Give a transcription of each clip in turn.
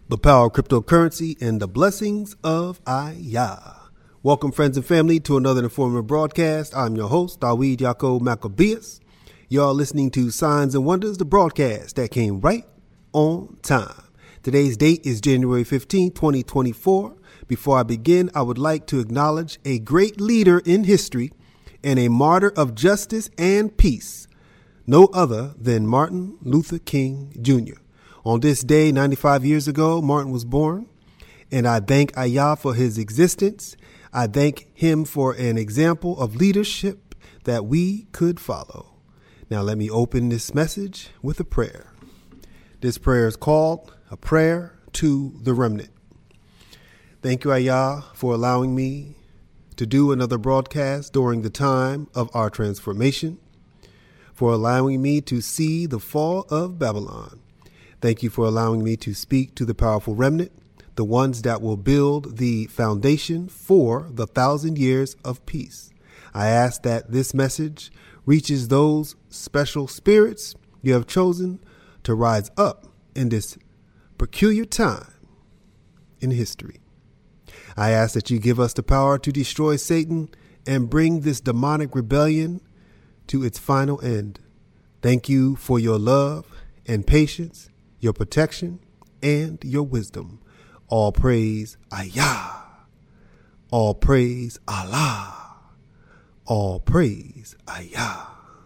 The power of cryptocurrency and the blessings of Ayah. Welcome, friends and family, to another informative broadcast. I'm your host, Dawid Yaakov Maccabeus. Y'all listening to Signs and Wonders, the broadcast that came right on time. Today's date is January 15, 2024. Before I begin, I would like to acknowledge a great leader in history and a martyr of justice and peace, no other than Martin Luther King Jr. On this day, 95 years ago, Martin was born, and I thank Ayah for his existence. I thank him for an example of leadership that we could follow. Now let me open this message with a prayer. This prayer is called A Prayer to the Remnant. Thank you, Ayah, for allowing me to do another broadcast during the time of our transformation, for allowing me to see the fall of Babylon. Thank you for allowing me to speak to the powerful remnant, the ones that will build the foundation for the 1,000 years of peace. I ask that this message reaches those special spirits you have chosen to rise up in this peculiar time in history. I ask that you give us the power to destroy Satan and bring this demonic rebellion to its final end. Thank you for your love and patience, your protection, and your wisdom. All praise Ayah. All praise Allah. All praise Ayah.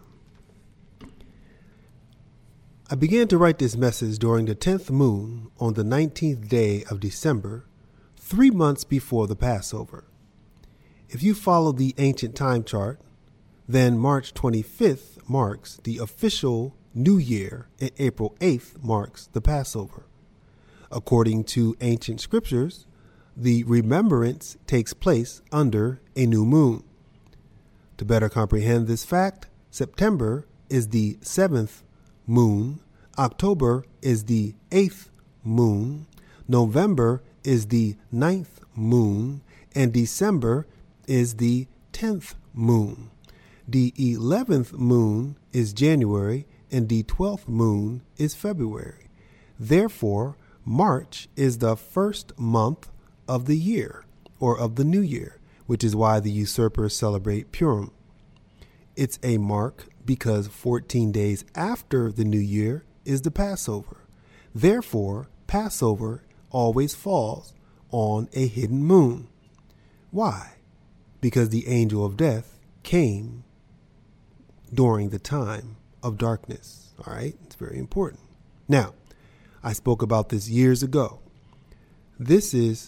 I began to write this message during the 10th moon on the 19th day of December, 3 months before the Passover. If you follow the ancient time chart, then March 25th marks the official New Year, and April 8th marks the Passover. According to ancient scriptures, the remembrance takes place under a new moon. To better comprehend this fact, September is the 7th moon, October is the 8th moon, November is the 9th moon, and December is the 10th moon. The 11th moon is January, and the 12th moon is February. Therefore, March is the first month of the year, or of the new year, which is why the usurpers celebrate Purim. It's a mark because 14 days after the new year is the Passover. Therefore, Passover always falls on a hidden moon. Why? Because the angel of death came during the time of darkness. All right. It's very important. Now, I spoke about this years ago. This is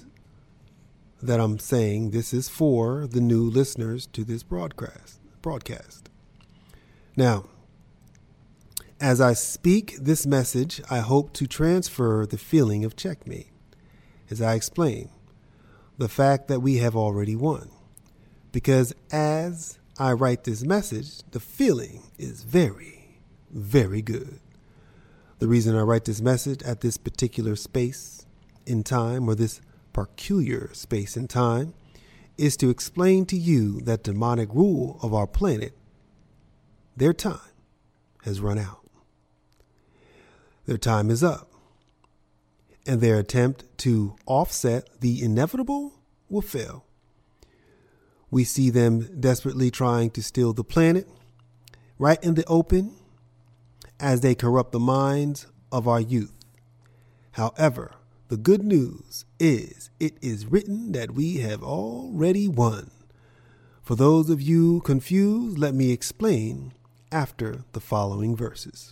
for the new listeners to this broadcast. Now, as I speak this message, I hope to transfer the feeling of checkmate. As I explain, the fact that we have already won. Because as I write this message, the feeling is very, very good. The reason I write this message at this particular space in time, or this peculiar space in time, is to explain to you that demonic rule of our planet, their time has run out. Their time is up. And their attempt to offset the inevitable will fail. We see them desperately trying to steal the planet right in the open as they corrupt the minds of our youth. However, the good news is it is written that we have already won. For those of you confused, let me explain after the following verses.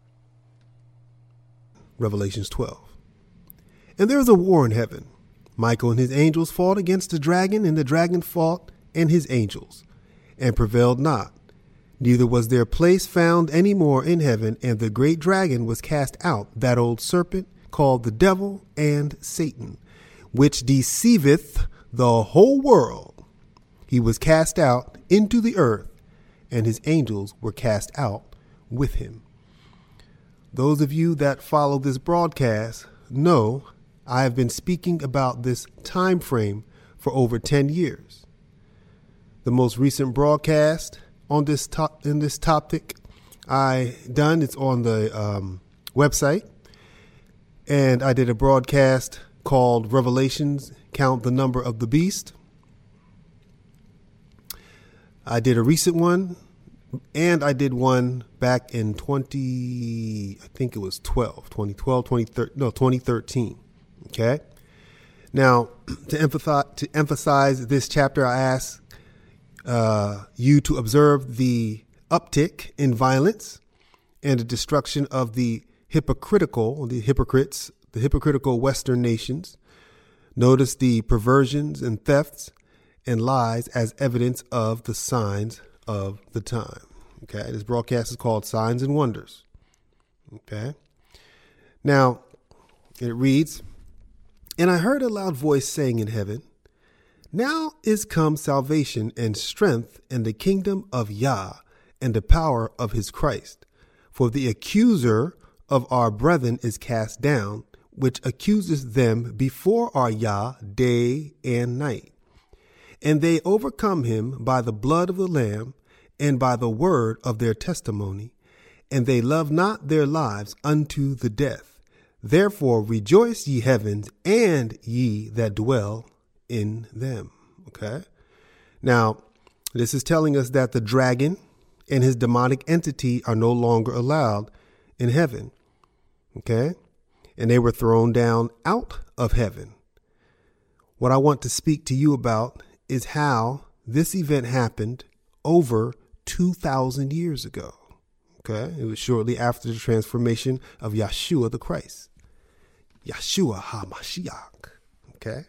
Revelations 12. And there was a war in heaven. Michael and his angels fought against the dragon, and the dragon fought and his angels, and prevailed not. Neither was their place found any more in heaven, and the great dragon was cast out, that old serpent called the devil and Satan, which deceiveth the whole world. He was cast out into the earth, and his angels were cast out with him. Those of you that follow this broadcast know I have been speaking about this time frame for over 10 years. The most recent broadcast on this topic I done, it's on the website, And I did a broadcast called Revelations, Count the Number of the Beast. I did a recent one, and I did one back in 2013. Okay. Now, to emphasize this chapter, I ask you to observe the uptick in violence and the destruction of the hypocritical Western nations. Notice the perversions and thefts and lies as evidence of the signs of the time. Okay, this broadcast is called Signs and Wonders. Okay, now it reads, "And I heard a loud voice saying in heaven, now is come salvation and strength and the kingdom of Yah and the power of his Christ. For the accuser of our brethren is cast down, which accuses them before our Yah day and night. And they overcome him by the blood of the Lamb and by the word of their testimony, and they love not their lives unto the death. Therefore rejoice, ye heavens, and ye that dwell in them." Okay. Now, this is telling us that the dragon and his demonic entity are no longer allowed in heaven. Okay. And they were thrown down out of heaven. What I want to speak to you about is how this event happened over 2,000 years ago. Okay. It was shortly after the transformation of Yeshua the Christ. Yeshua HaMashiach. Okay.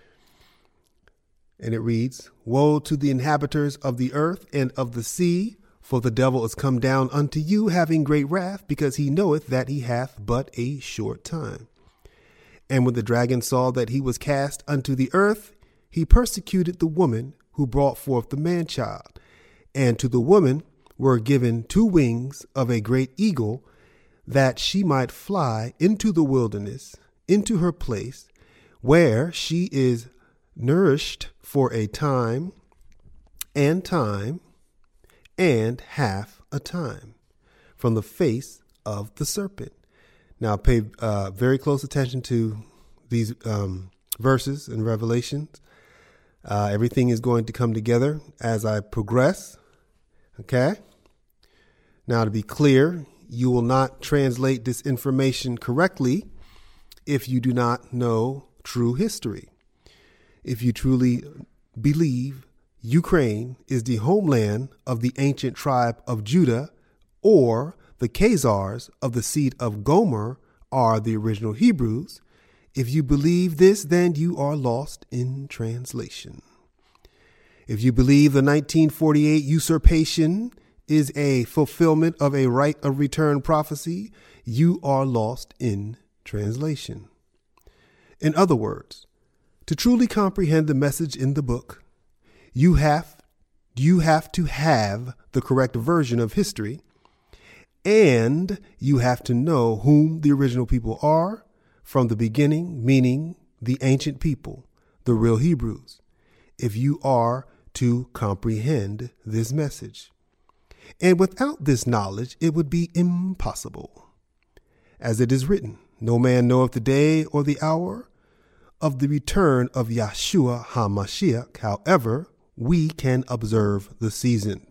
And it reads, "Woe to the inhabitants of the earth and of the sea, for the devil is come down unto you, having great wrath, because he knoweth that he hath but a short time. And when the dragon saw that he was cast unto the earth, he persecuted the woman who brought forth the man-child. And to the woman were given 2 wings of a great eagle, that she might fly into the wilderness, into her place, where she is nourished for a time and half a time from the face of the serpent." Now pay very close attention to these verses in Revelations. Everything is going to come together as I progress. Okay. Now, to be clear, you will not translate this information correctly if you do not know true history. If you truly believe Ukraine is the homeland of the ancient tribe of Judah, or the Khazars of the seed of Gomer are the original Hebrews, if you believe this, then you are lost in translation. If you believe the 1948 usurpation is a fulfillment of a right of return prophecy, you are lost in translation. In other words, to truly comprehend the message in the book, you have to have the correct version of history, and you have to know whom the original people are from the beginning, meaning the ancient people, the real Hebrews, if you are to comprehend this message. And without this knowledge, it would be impossible. As it is written, no man knoweth the day or the hour of the return of Yeshua HaMashiach. However, we can observe the season.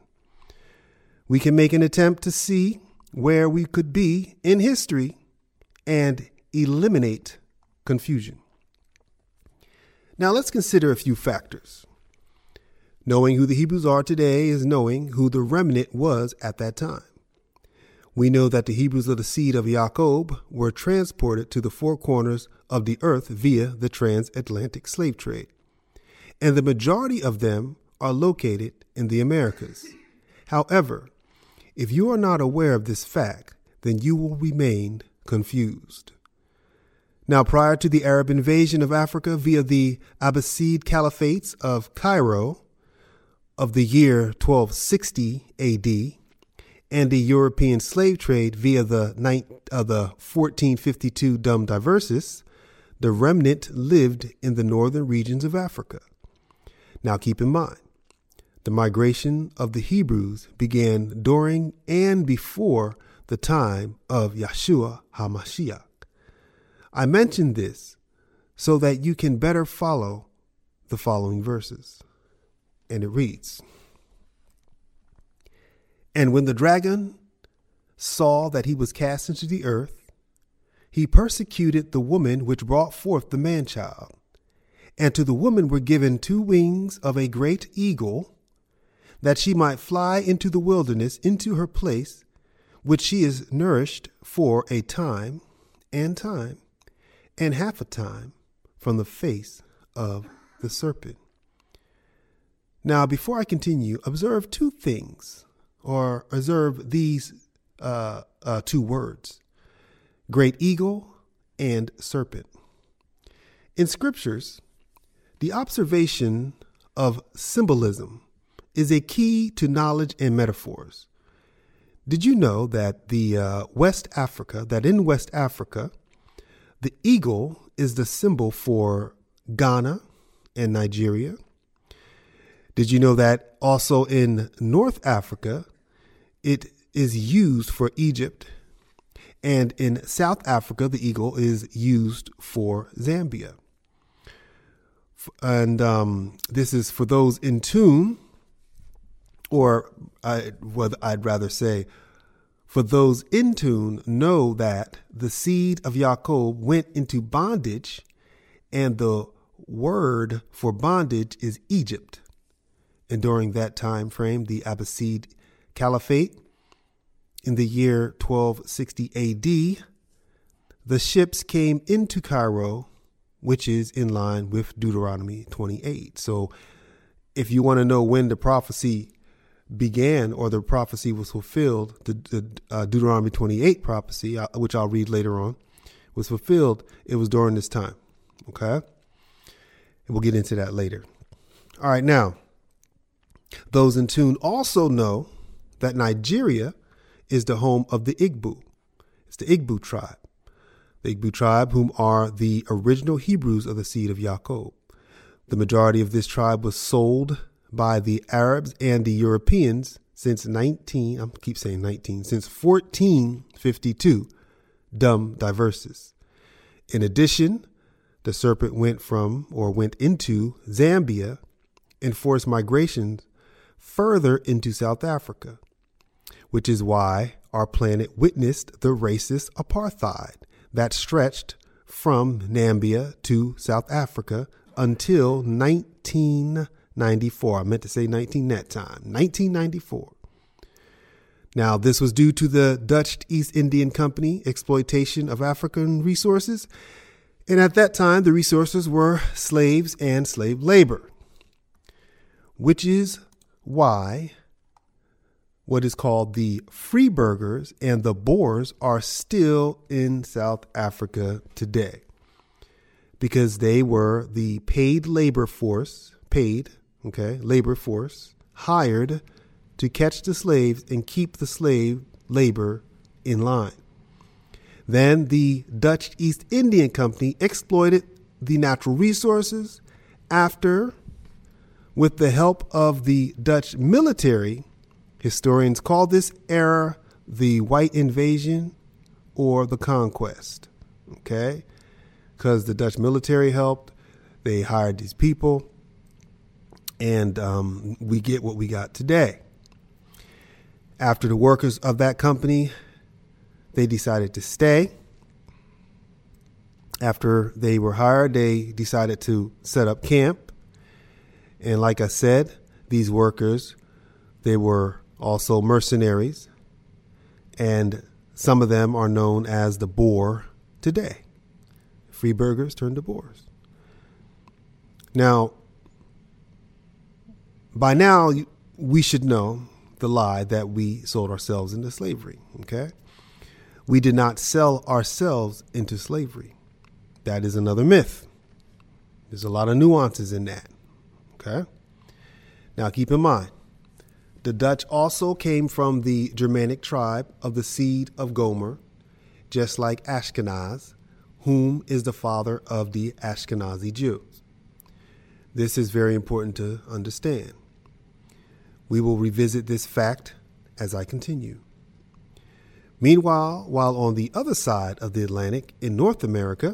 We can make an attempt to see where we could be in history and eliminate confusion. Now let's consider a few factors. Knowing who the Hebrews are today is knowing who the remnant was at that time. We know that the Hebrews of the seed of Jacob were transported to the 4 corners of the earth via the transatlantic slave trade, and the majority of them are located in the Americas. However, if you are not aware of this fact, then you will remain confused. Now, prior to the Arab invasion of Africa via the Abbasid Caliphates of Cairo of the year 1260 AD, and the European slave trade via the 1452 Dum Diversis, the remnant lived in the northern regions of Africa. Now keep in mind, the migration of the Hebrews began during and before the time of Yeshua HaMashiach. I mention this so that you can better follow the following verses. And it reads, "And when the dragon saw that he was cast into the earth, he persecuted the woman which brought forth the man-child. And to the woman were given 2 wings of a great eagle, that she might fly into the wilderness, into her place, which she is nourished for a time, and half a time from the face of the serpent." Now, before I continue, observe 2 things, or observe these 2 words: great eagle and serpent. In scriptures, the observation of symbolism is a key to knowledge and metaphors. Did you know that in West Africa, the eagle is the symbol for Ghana and Nigeria? Did you know that also in North Africa, it is used for Egypt? And in South Africa, the eagle is used for Zambia. And this is for those in tune, or I'd rather say, for those in tune know that the seed of Jacob went into bondage, and the word for bondage is Egypt. And during that time frame, the Abbasid Caliphate, in the year 1260 AD, the ships came into Cairo, which is in line with Deuteronomy 28. So if you want to know when the prophecy began or the prophecy was fulfilled, the Deuteronomy 28 prophecy, which I'll read later on, was fulfilled, it was during this time. Okay? And we'll get into that later. All right, now, those in tune also know that Nigeria is the home of the Igbo. It's the Igbo tribe. The Igbo tribe, whom are the original Hebrews of the seed of Jacob. The majority of this tribe was sold by the Arabs and the Europeans since 1452, Dum Diversis. In addition, the serpent went into Zambia and forced migrations further into South Africa, which is why our planet witnessed the racist apartheid that stretched from Namibia to South Africa until 1994. I meant to say 1994. Now, this was due to the Dutch East Indian Company exploitation of African resources. And at that time, the resources were slaves and slave labor, which is why what is called the Freeburgers and the Boers are still in South Africa today, because they were the paid labor force hired to catch the slaves and keep the slave labor in line. Then the Dutch East Indian Company exploited the natural resources after, with the help of the Dutch military. Historians call this era the White Invasion or the Conquest, okay? Because the Dutch military helped, they hired these people, and we get what we got today. After the workers of that company, they decided to stay. After they were hired, they decided to set up camp. And like I said, these workers, they were also mercenaries, and some of them are known as the Boer today. Freeburgers turned to Boers. Now, by now, we should know the lie that we sold ourselves into slavery, okay? We did not sell ourselves into slavery. That is another myth. There's a lot of nuances in that, okay? Now, keep in mind, the Dutch also came from the Germanic tribe of the seed of Gomer, just like Ashkenaz, whom is the father of the Ashkenazi Jews. This is very important to understand. We will revisit this fact as I continue. Meanwhile, while on the other side of the Atlantic in North America,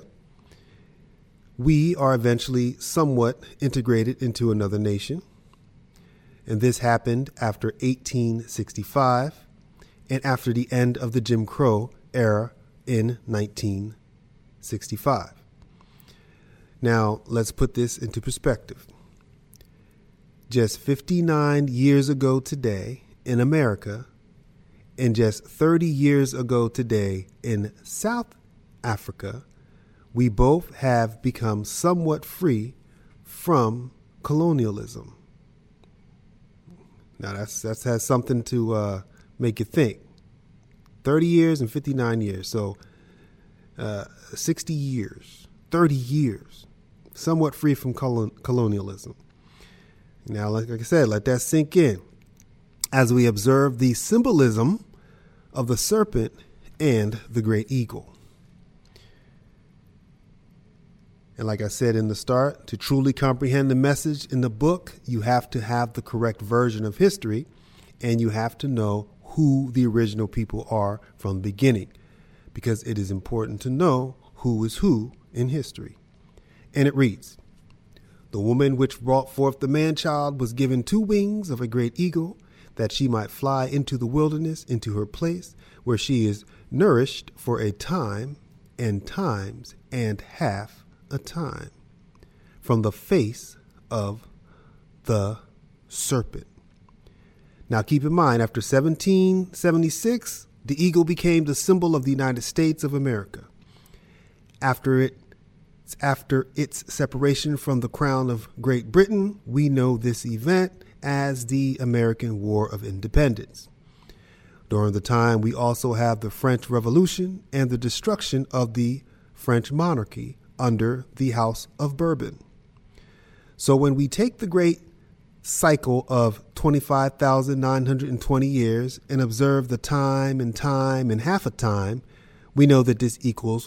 we are eventually somewhat integrated into another nation. And this happened after 1865 and after the end of the Jim Crow era in 1965. Now, let's put this into perspective. Just 59 years ago today in America, and just 30 years ago today in South Africa, we both have become somewhat free from colonialism. Now, that has something to make you think. 30 years and 59 years. So 60 years, 30 years, somewhat free from colonialism. Now, like I said, let that sink in as we observe the symbolism of the serpent and the great eagle. And like I said in the start, to truly comprehend the message in the book, you have to have the correct version of history, and you have to know who the original people are from the beginning, because it is important to know who is who in history. And it reads, "The woman which brought forth the man-child was given 2 wings of a great eagle, that she might fly into the wilderness, into her place, where she is nourished for a time and times and half a time, from the face of the serpent." Now keep in mind, after 1776, the eagle became the symbol of the United States of America. After its separation from the crown of Great Britain, we know this event as the American War of Independence. During the time, we also have the French Revolution and the destruction of the French monarchy under the House of Bourbon. So when we take the great cycle of 25,920 years and observe the time and half a time, we know that this equals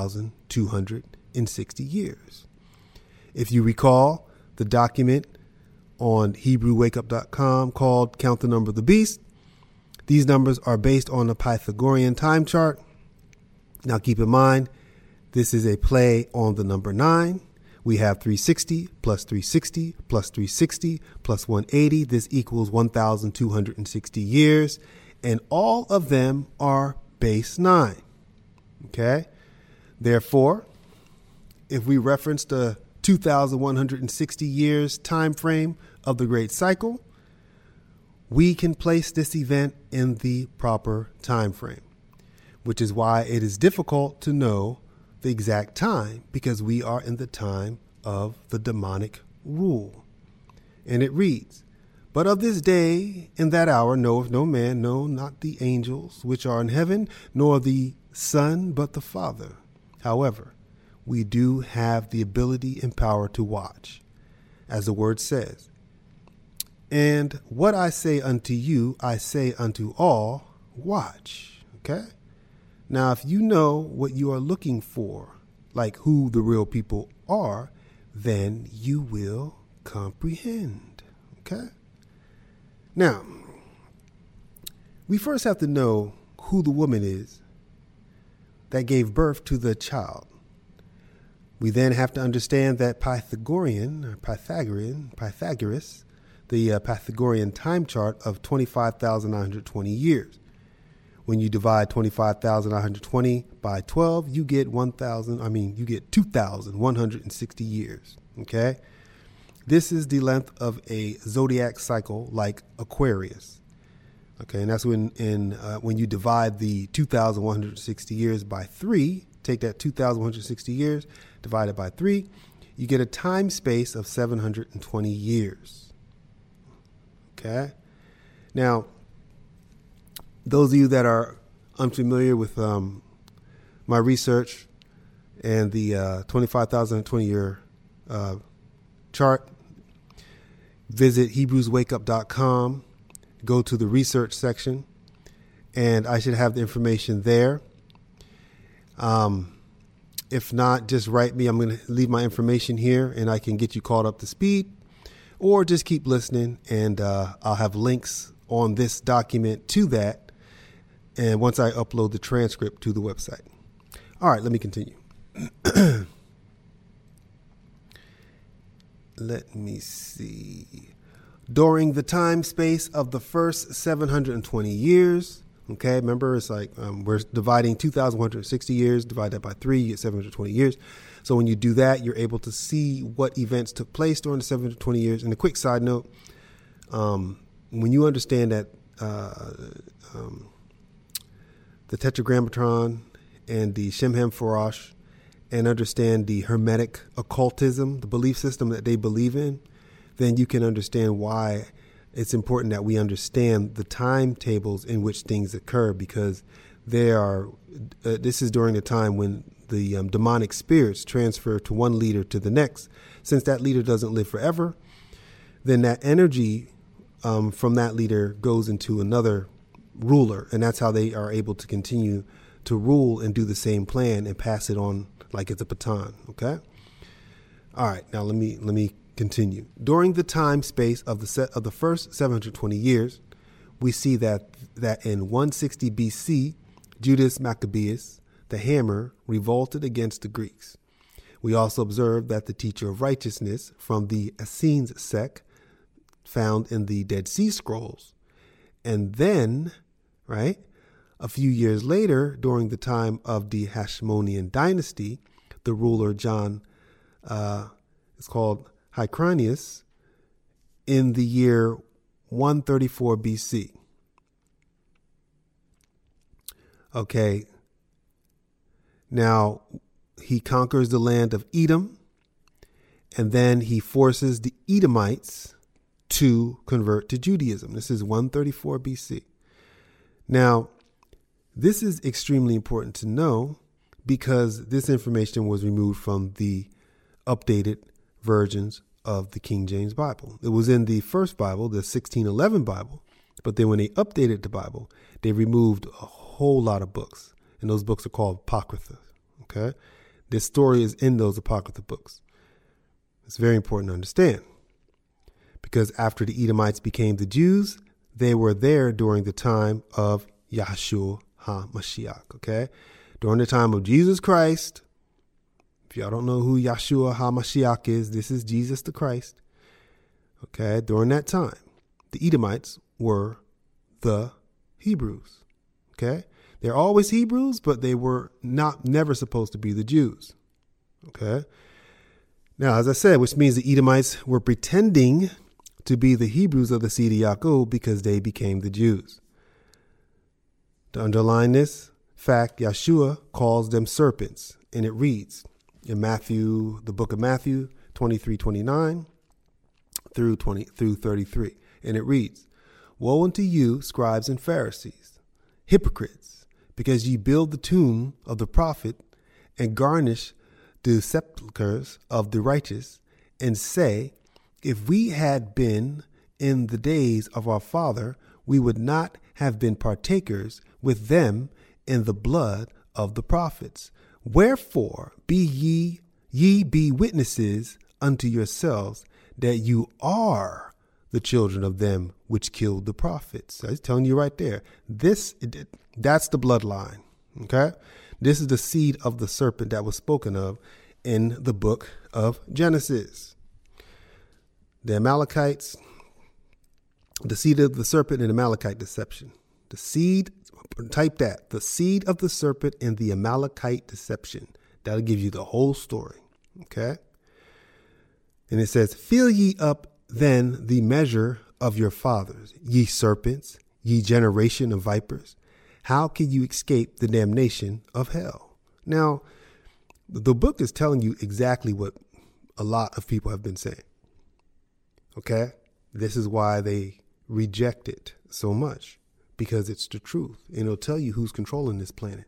1,260 years. If you recall the document on HebrewWakeUp.com called Count the Number of the Beast, these numbers are based on the Pythagorean time chart. Now keep in mind, this is a play on the number 9. We have 360 plus 360 plus 360 plus 180. This equals 1,260 years. And all of them are base 9. Okay? Therefore, if we reference the 2,160 years time frame of the Great Cycle, we can place this event in the proper time frame, which is why it is difficult to know the exact time, because we are in the time of the demonic rule. And it reads, "But of this day and that hour knoweth no man, no, not the angels which are in heaven, nor the Son, but the Father. However, we do have the ability and power to watch, as the word says. And what I say unto you, I say unto all, watch." Okay? Now, if you know what you are looking for, like who the real people are, then you will comprehend. Okay? Now, we first have to know who the woman is that gave birth to the child. We then have to understand that Pythagoras, the Pythagorean time chart of 25,920 years. When you divide 25,920 by 12, you get 2,160 years. Okay? This is the length of a zodiac cycle like Aquarius. Okay, and that's when you divide the 2,160 years by 3, take that 2,160 years, divide it by 3, you get a time space of 720 years. Okay? Now, those of you that are unfamiliar with my research and the 25,020 year chart, visit HebrewsWakeUp.com, go to the research section, and I should have the information there. If not, just write me. I'm going to leave my information here, and I can get you caught up to speed, or just keep listening, and I'll have links on this document to that and once I upload the transcript to the website. All right, let me continue. Let me see. During the time space of the first 720 years, okay, remember it's like we're dividing 2,160 years, divide that by 3, you get 720 years. So when you do that, you're able to see what events took place during the 720 years. And a quick side note, when you understand that the Tetragrammaton and the Shemhem Farash, and understand the Hermetic occultism, the belief system that they believe in, then you can understand why it's important that we understand the timetables in which things occur, because they are. This is during the time when the demonic spirits transfer to one leader to the next. Since that leader doesn't live forever, then that energy from that leader goes into another ruler, and that's how they are able to continue to rule and do the same plan and pass it on like it's a baton. Okay. All right. Now let me continue. During the time space of the first 720 years, we see that in 160 BC, Judas Maccabeus, the hammer, revolted against the Greeks. We also observe that the teacher of righteousness from the Essenes sect found in the Dead Sea Scrolls. And then, right, a few years later, during the time of the Hashmonean dynasty, the ruler John, it's called Hyrcanus, in the year 134 BC. Okay. Now, he conquers the land of Edom, and then he forces the Edomites to convert to Judaism. This is 134 BC. Now, this is extremely important to know because this information was removed from the updated versions of the King James Bible. It was in the first Bible, the 1611 Bible, but then when they updated the Bible, they removed a whole lot of books, and those books are called Apocrypha. Okay, this story is in those Apocrypha books. It's very important to understand because after the Edomites became the Jews, they were there during the time of Yahshua HaMashiach. Okay, during the time of Jesus Christ. If y'all don't know who Yahshua HaMashiach is, this is Jesus the Christ. Okay, during that time, the Edomites were the Hebrews. Okay, they're always Hebrews, but they were never supposed to be the Jews. Okay, now, as I said, which means the Edomites were pretending to be the Hebrews of the seed of Yaakov because they became the Jews. To underline this fact, Yahshua calls them serpents, and it reads in Matthew, the book of Matthew 23:29 through 33, and it reads, "Woe unto you, scribes and Pharisees, hypocrites, because ye build the tomb of the prophet and garnish the sepulchres of the righteous, and say, if we had been in the days of our father, we would not have been partakers with them in the blood of the prophets. Wherefore be ye be witnesses unto yourselves that you are the children of them which killed the prophets." So he's telling you right there. That's the bloodline. Okay, this is the seed of the serpent that was spoken of in the book of Genesis. The Amalekites, the seed of the serpent and Amalekite deception. The seed, type that, the seed of the serpent and the Amalekite deception. That'll give you the whole story. Okay. And it says, "Fill ye up then the measure of your fathers, ye serpents, ye generation of vipers. How can you escape the damnation of hell?" Now, the book is telling you exactly what a lot of people have been saying. Okay. This is why they reject it so much, because it's the truth, and it'll tell you who's controlling this planet.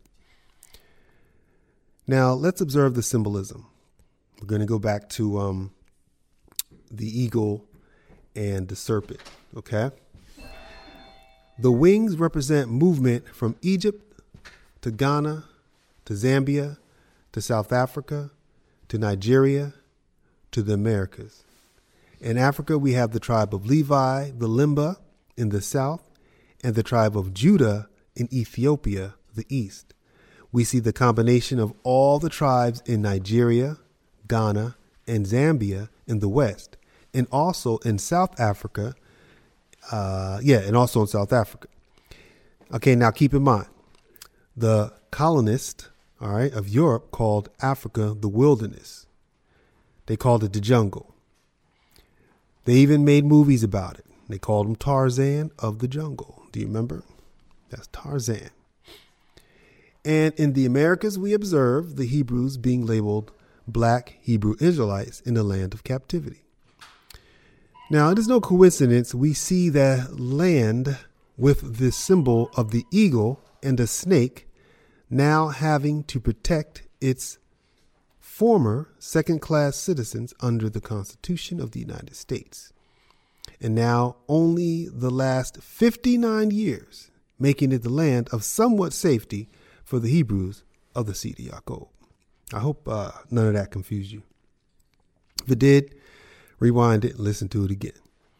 Now, let's observe the symbolism. We're going to go back to the eagle and the serpent, okay? The wings represent movement from Egypt to Ghana to Zambia to South Africa to Nigeria to the Americas. In Africa, we have the tribe of Levi, the Limba, in the south, and the tribe of Judah in Ethiopia, the east. We see the combination of all the tribes in Nigeria, Ghana, and Zambia in the west, and also in South Africa. And also in South Africa. Okay, now keep in mind, the colonists, all right, of Europe called Africa the wilderness. They called it the jungle. They even made movies about it. They called him Tarzan of the Jungle. Do you remember? That's Tarzan. And in the Americas, we observe the Hebrews being labeled Black Hebrew Israelites in the land of captivity. Now, it is no coincidence we see that land with the symbol of the eagle and the snake now having to protect its former second-class citizens under the Constitution of the United States. And now only the last 59 years making it the land of somewhat safety for the Hebrews of the Seed of Yaakov. I hope none of that confused you. If it did, rewind it and listen to it again.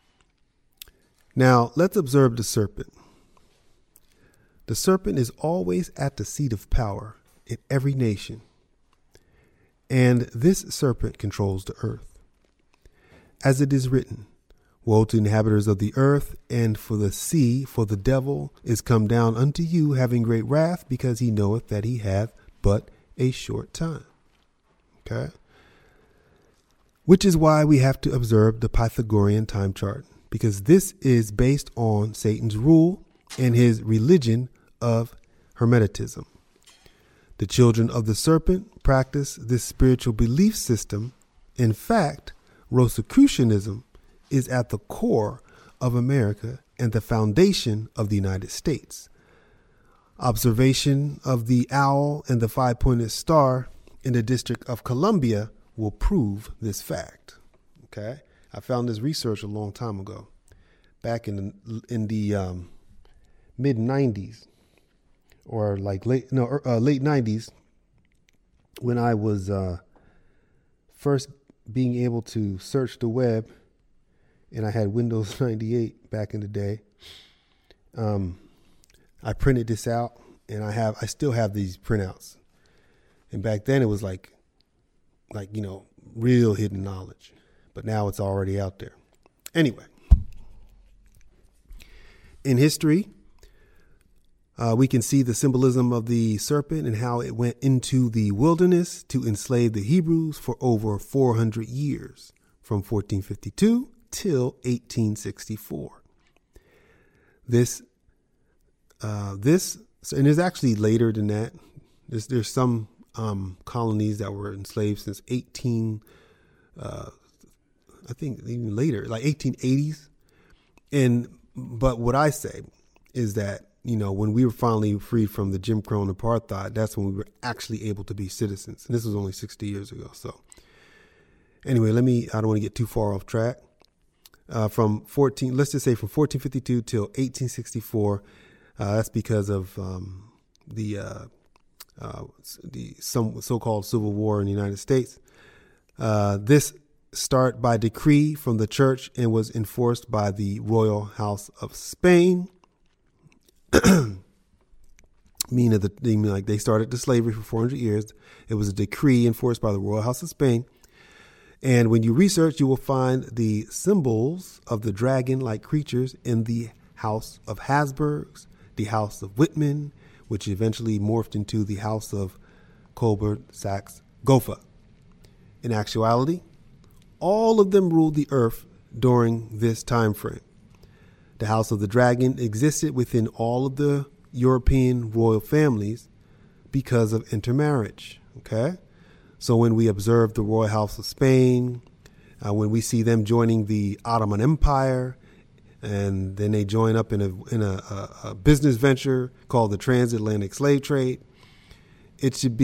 Now, let's observe the serpent. The serpent is always at the seat of power in every nation. And this serpent controls the earth. As it is written, woe to the inhabitants of the earth and for the sea, for the devil is come down unto you, having great wrath, because he knoweth that he hath but a short time. Okay? Which is why we have to observe the Pythagorean time chart, because this is based on Satan's rule and his religion of Hermeticism. The children of the serpent practice this spiritual belief system. In fact, Rosicrucianism is at the core of America and the foundation of the United States. Observation of the owl and the five-pointed star in the District of Columbia will prove this fact. Okay, I found this research a long time ago, back in the mid 90s, or like late 90s, when I was first being able to search the web, and I had Windows 98 back in the day. I printed this out, and I still have these printouts. And back then it was like real hidden knowledge, but now it's already out there. Anyway, in history, we can see the symbolism of the serpent and how it went into the wilderness to enslave the Hebrews for over 400 years, from 1452 till 1864. This, and it's actually later than that. There's some colonies that were enslaved since I think even later, like 1880s. But what I say is that, when we were finally freed from the Jim Crow and apartheid, that's when we were actually able to be citizens. And this was only 60 years ago. So anyway, I don't want to get too far off track. Let's just say from 1452 till 1864, that's because of the so-called Civil War in the United States. This started by decree from the church and was enforced by the Royal House of Spain. Meaning they started the slavery for 400 years. It was a decree enforced by the Royal House of Spain. And when you research, you will find the symbols of the dragon-like creatures in the House of Habsburgs, the House of Whitman, which eventually morphed into the House of Coburg-Saxe-Gotha. In actuality, all of them ruled the earth during this time frame. The House of the Dragon existed within all of the European royal families because of intermarriage. Okay, so when we observe the Royal House of Spain, when we see them joining the Ottoman Empire, and then they join up in a business venture called the transatlantic slave trade, it should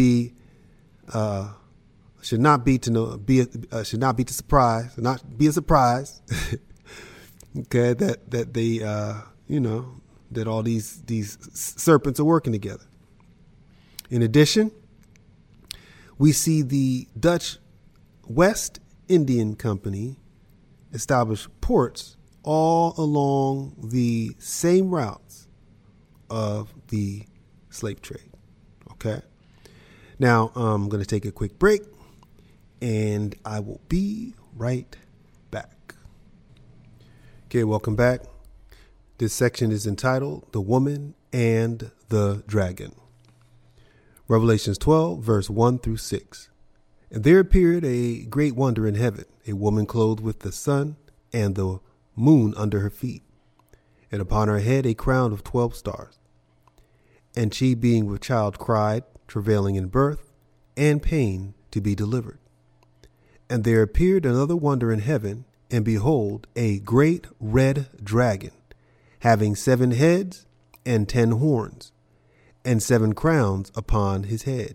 not be a surprise. Okay, that they that all these serpents are working together. In addition, we see the Dutch West Indian Company establish ports all along the same routes of the slave trade. Okay. Now, I'm going to take a quick break and I will be right back. Okay, welcome back. This section is entitled The Woman and the Dragon. Revelations 12, verse 1 through 6. And there appeared a great wonder in heaven, a woman clothed with the sun and the moon under her feet, and upon her head a crown of 12 stars. And she, being with child, cried, travailing in birth, and pain to be delivered. And there appeared another wonder in heaven, and behold, a great red dragon, having 7 heads and 10 horns, and 7 crowns upon his head.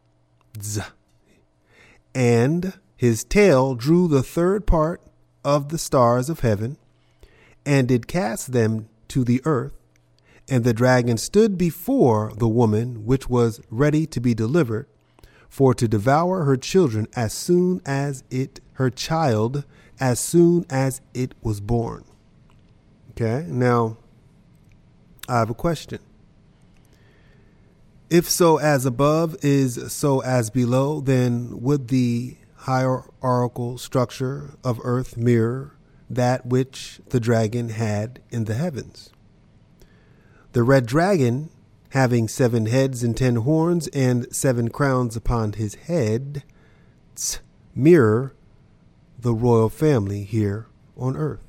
And his tail drew the third part of the stars of heaven, and did cast them to the earth. And the dragon stood before the woman, which was ready to be delivered, for to devour her children as soon as it was born. Okay, now I have a question. If so as above is so as below, then would the hierarchical structure of earth mirror that which the dragon had in the heavens? The red dragon, having 7 heads and 10 horns and 7 crowns upon his head, mirror the royal family here on earth.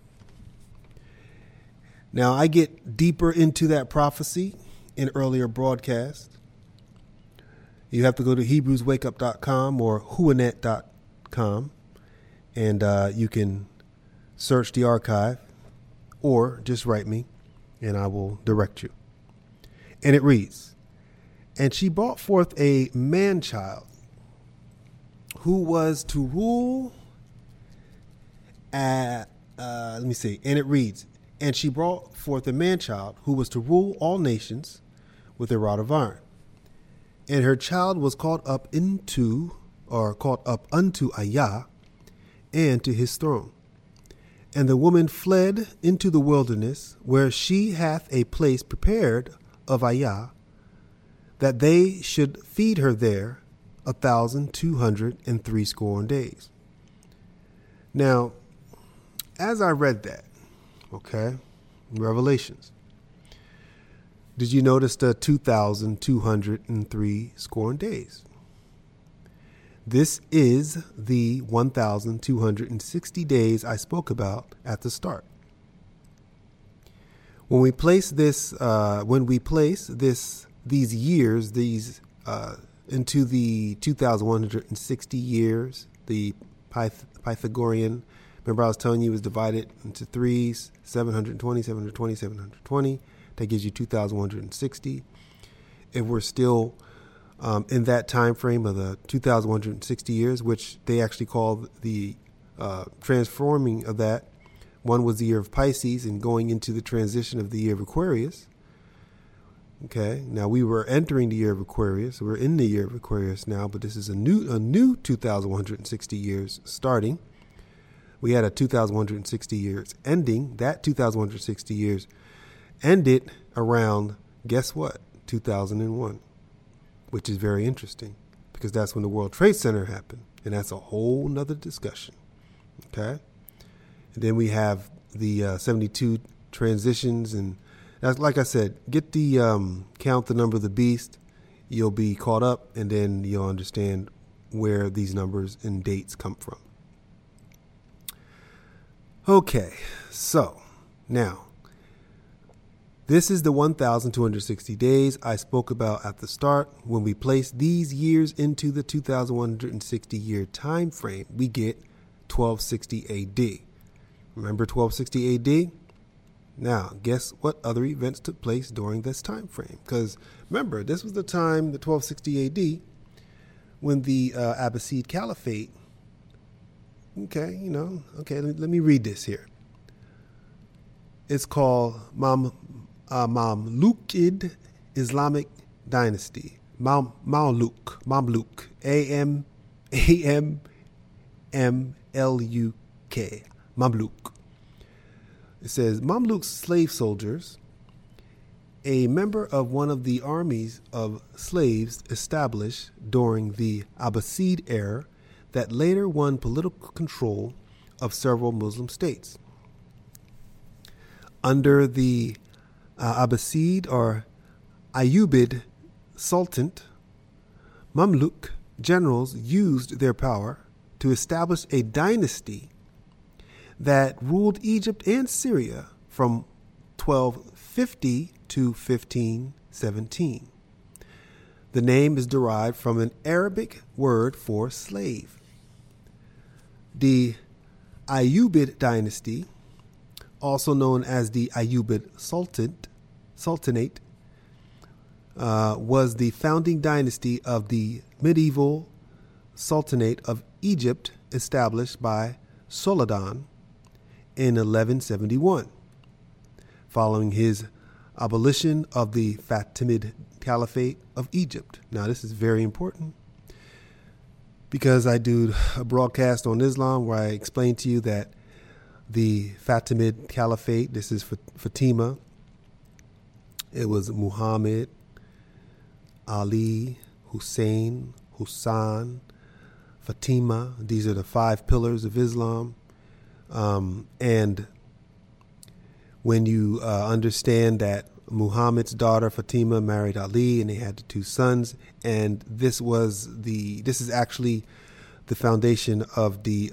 Now, I get deeper into that prophecy in earlier broadcasts. You have to go to HebrewsWakeUp.com or Huanet.com, and you can search the archive or just write me and I will direct you. And it reads, and she brought forth a man-child who was to rule and it reads, and she brought forth a man-child who was to rule all nations with a rod of iron. And her child was caught up unto Ayah and to his throne. And the woman fled into the wilderness, where she hath a place prepared of Ayah, that they should feed her there 1,260 days. Now, as I read that, okay, Revelations, did you notice the 2,203 days? This is the 1,260 days I spoke about at the start. When we place these years, into the 2,160 years, the Pythagorean, remember I was telling you it was divided into threes, 720, 720, 720. That gives you 2,160. If we're still in that time frame of the 2,160 years, which they actually call the transforming of that. One was the year of Pisces and going into the transition of the year of Aquarius. Okay, now we were entering the year of Aquarius. We're in the year of Aquarius now, but this is a new 2,160 years starting. We had a 2,160 years ending. That 2,160 years ended around, guess what, 2001, which is very interesting because that's when the World Trade Center happened. And that's a whole nother discussion. Okay. And then we have the 72 transitions. And that's, like I said, get the count the number of the beast. You'll be caught up and then you'll understand where these numbers and dates come from. Okay. So now, this is the 1,260 days I spoke about at the start. When we place these years into the 2,160 year time frame, we get 1260 AD. Remember 1260 AD? Now, guess what other events took place during this time frame? Because remember, this was the time, the 1260 AD, when the Abbasid Caliphate. Okay, let me read this here. It's called Mamlukid Islamic Dynasty. Mamluk. A-M-M-L-U-K. Mamluk. It says Mamluk slave soldiers a member of one of the armies of slaves established during the Abbasid era that later won political control of several Muslim states. Under the Abbasid or Ayyubid Sultanate, Mamluk generals used their power to establish a dynasty that ruled Egypt and Syria from 1250 to 1517. The name is derived from an Arabic word for slave. The Ayyubid dynasty, also known as the Ayyubid Sultanate, was the founding dynasty of the medieval Sultanate of Egypt established by Soladon in 1171, following his abolition of the Fatimid Caliphate of Egypt. Now, this is very important because I do a broadcast on Islam where I explain to you that the Fatimid Caliphate, this is Fatima, it was Muhammad, Ali, Hussein, Hassan, Fatima. These are the 5 pillars of Islam. And when you understand that Muhammad's daughter Fatima married Ali and they had the 2 sons, and this is actually the foundation of the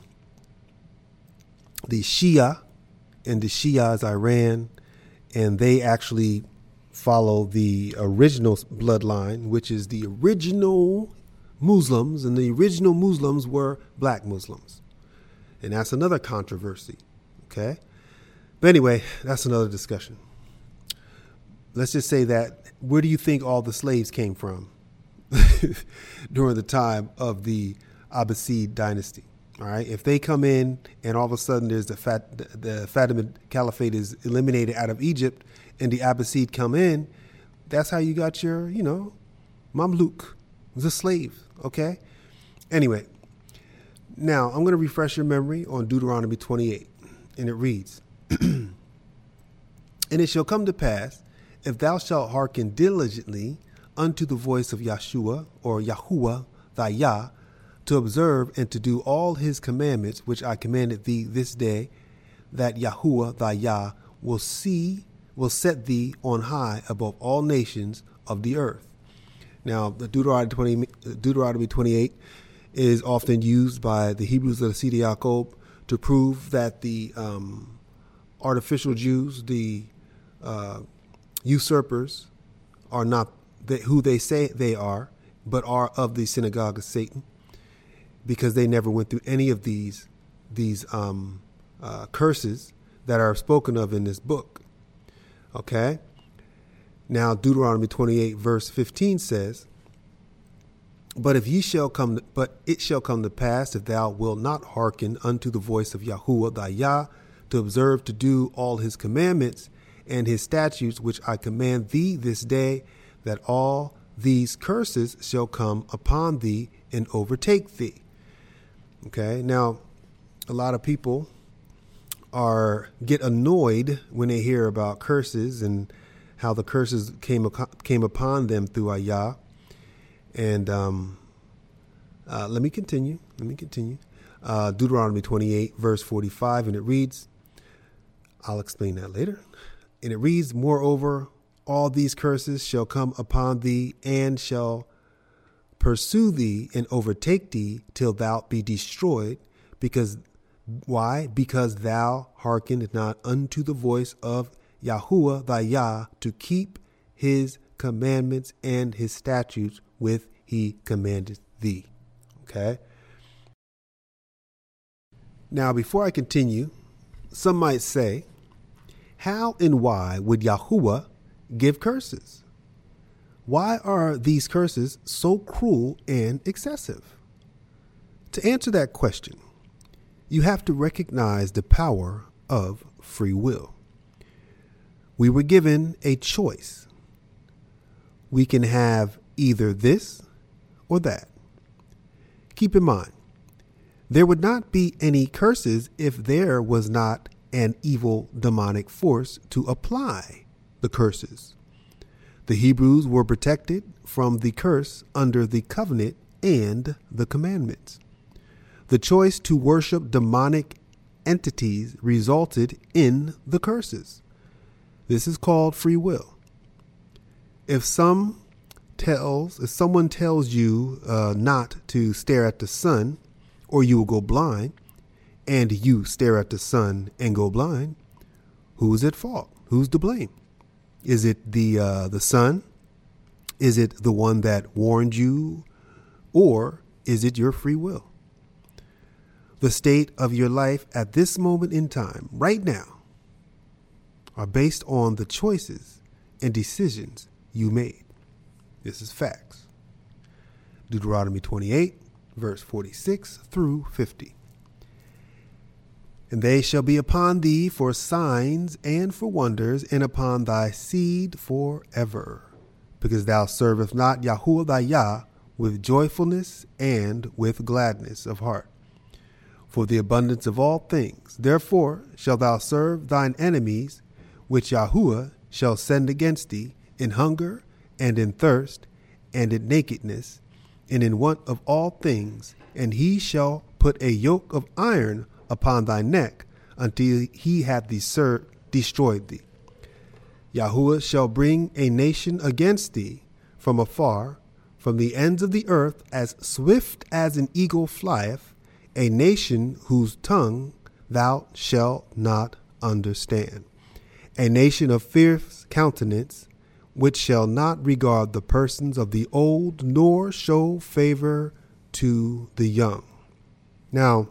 Shia, and the Shia is Iran, and they actually follow the original bloodline, which is the original Muslims, and the original Muslims were black Muslims. And that's another controversy, okay? But anyway, that's another discussion. Let's just say that, where do you think all the slaves came from during the time of the Abbasid dynasty? All right, if they come in and all of a sudden there's the Fatimid Caliphate is eliminated out of Egypt and the Abbasid come in, that's how you got your, Mamluk was a slave, okay? Anyway, now I'm going to refresh your memory on Deuteronomy 28, and it reads, And it shall come to pass, if thou shalt hearken diligently unto the voice of Yahshua or Yahuwah thy Yah, to observe and to do all his commandments which I commanded thee this day, that Yahuwah thy Yah will set thee on high above all nations of the earth. Now, the Deuteronomy 28 is often used by the Hebrews of the Seed of Yaakov to prove that the artificial Jews, the usurpers, are not who they say they are, but are of the synagogue of Satan, because they never went through any of these curses that are spoken of in this book. Okay? Now, Deuteronomy 28 verse 15 says, But it shall come to pass, if thou wilt not hearken unto the voice of Yahuwah thy Yah, to observe to do all his commandments and his statutes which I command thee this day, that all these curses shall come upon thee and overtake thee. Okay, now a lot of people get annoyed when they hear about curses and how the curses came upon them through Ayah. And let me continue. Deuteronomy 28, verse 45, and it reads, I'll explain that later. And it reads, Moreover, all these curses shall come upon thee and shall pursue thee and overtake thee till thou be destroyed. Because why? Because thou hearkened not unto the voice of Yahuwah thy Yah, to keep his commandments and his statutes which he commanded thee. Okay. Now, before I continue, some might say, how and why would Yahuwah give curses? Why are these curses so cruel and excessive? To answer that question, you have to recognize the power of free will. We were given a choice. We can have either this or that. Keep in mind, there would not be any curses if there was not an evil demonic force to apply the curses. The Hebrews were protected from the curse under the covenant and the commandments. The choice to worship demonic entities resulted in the curses. This is called free will. If someone tells you not to stare at the sun, or you will go blind, and you stare at the sun and go blind, who's at fault? Who's to blame? Is it the sun? Is it the one that warned you? Or is it your free will? The state of your life at this moment in time, right now, are based on the choices and decisions you made. This is facts. Deuteronomy 28, verse 46 through 50. And they shall be upon thee for signs and for wonders, and upon thy seed forever, because thou servest not Yahuwah thy Yah with joyfulness and with gladness of heart. For the abundance of all things, therefore shalt thou serve thine enemies, which Yahuwah shall send against thee, in hunger and in thirst and in nakedness and in want of all things, and he shall put a yoke of iron upon thy neck until he hath destroyed thee. Yahuwah shall bring a nation against thee from afar, from the ends of the earth, as swift as an eagle flieth, a nation whose tongue thou shalt not understand, a nation of fierce countenance, which shall not regard the persons of the old, nor show favor to the young. Now,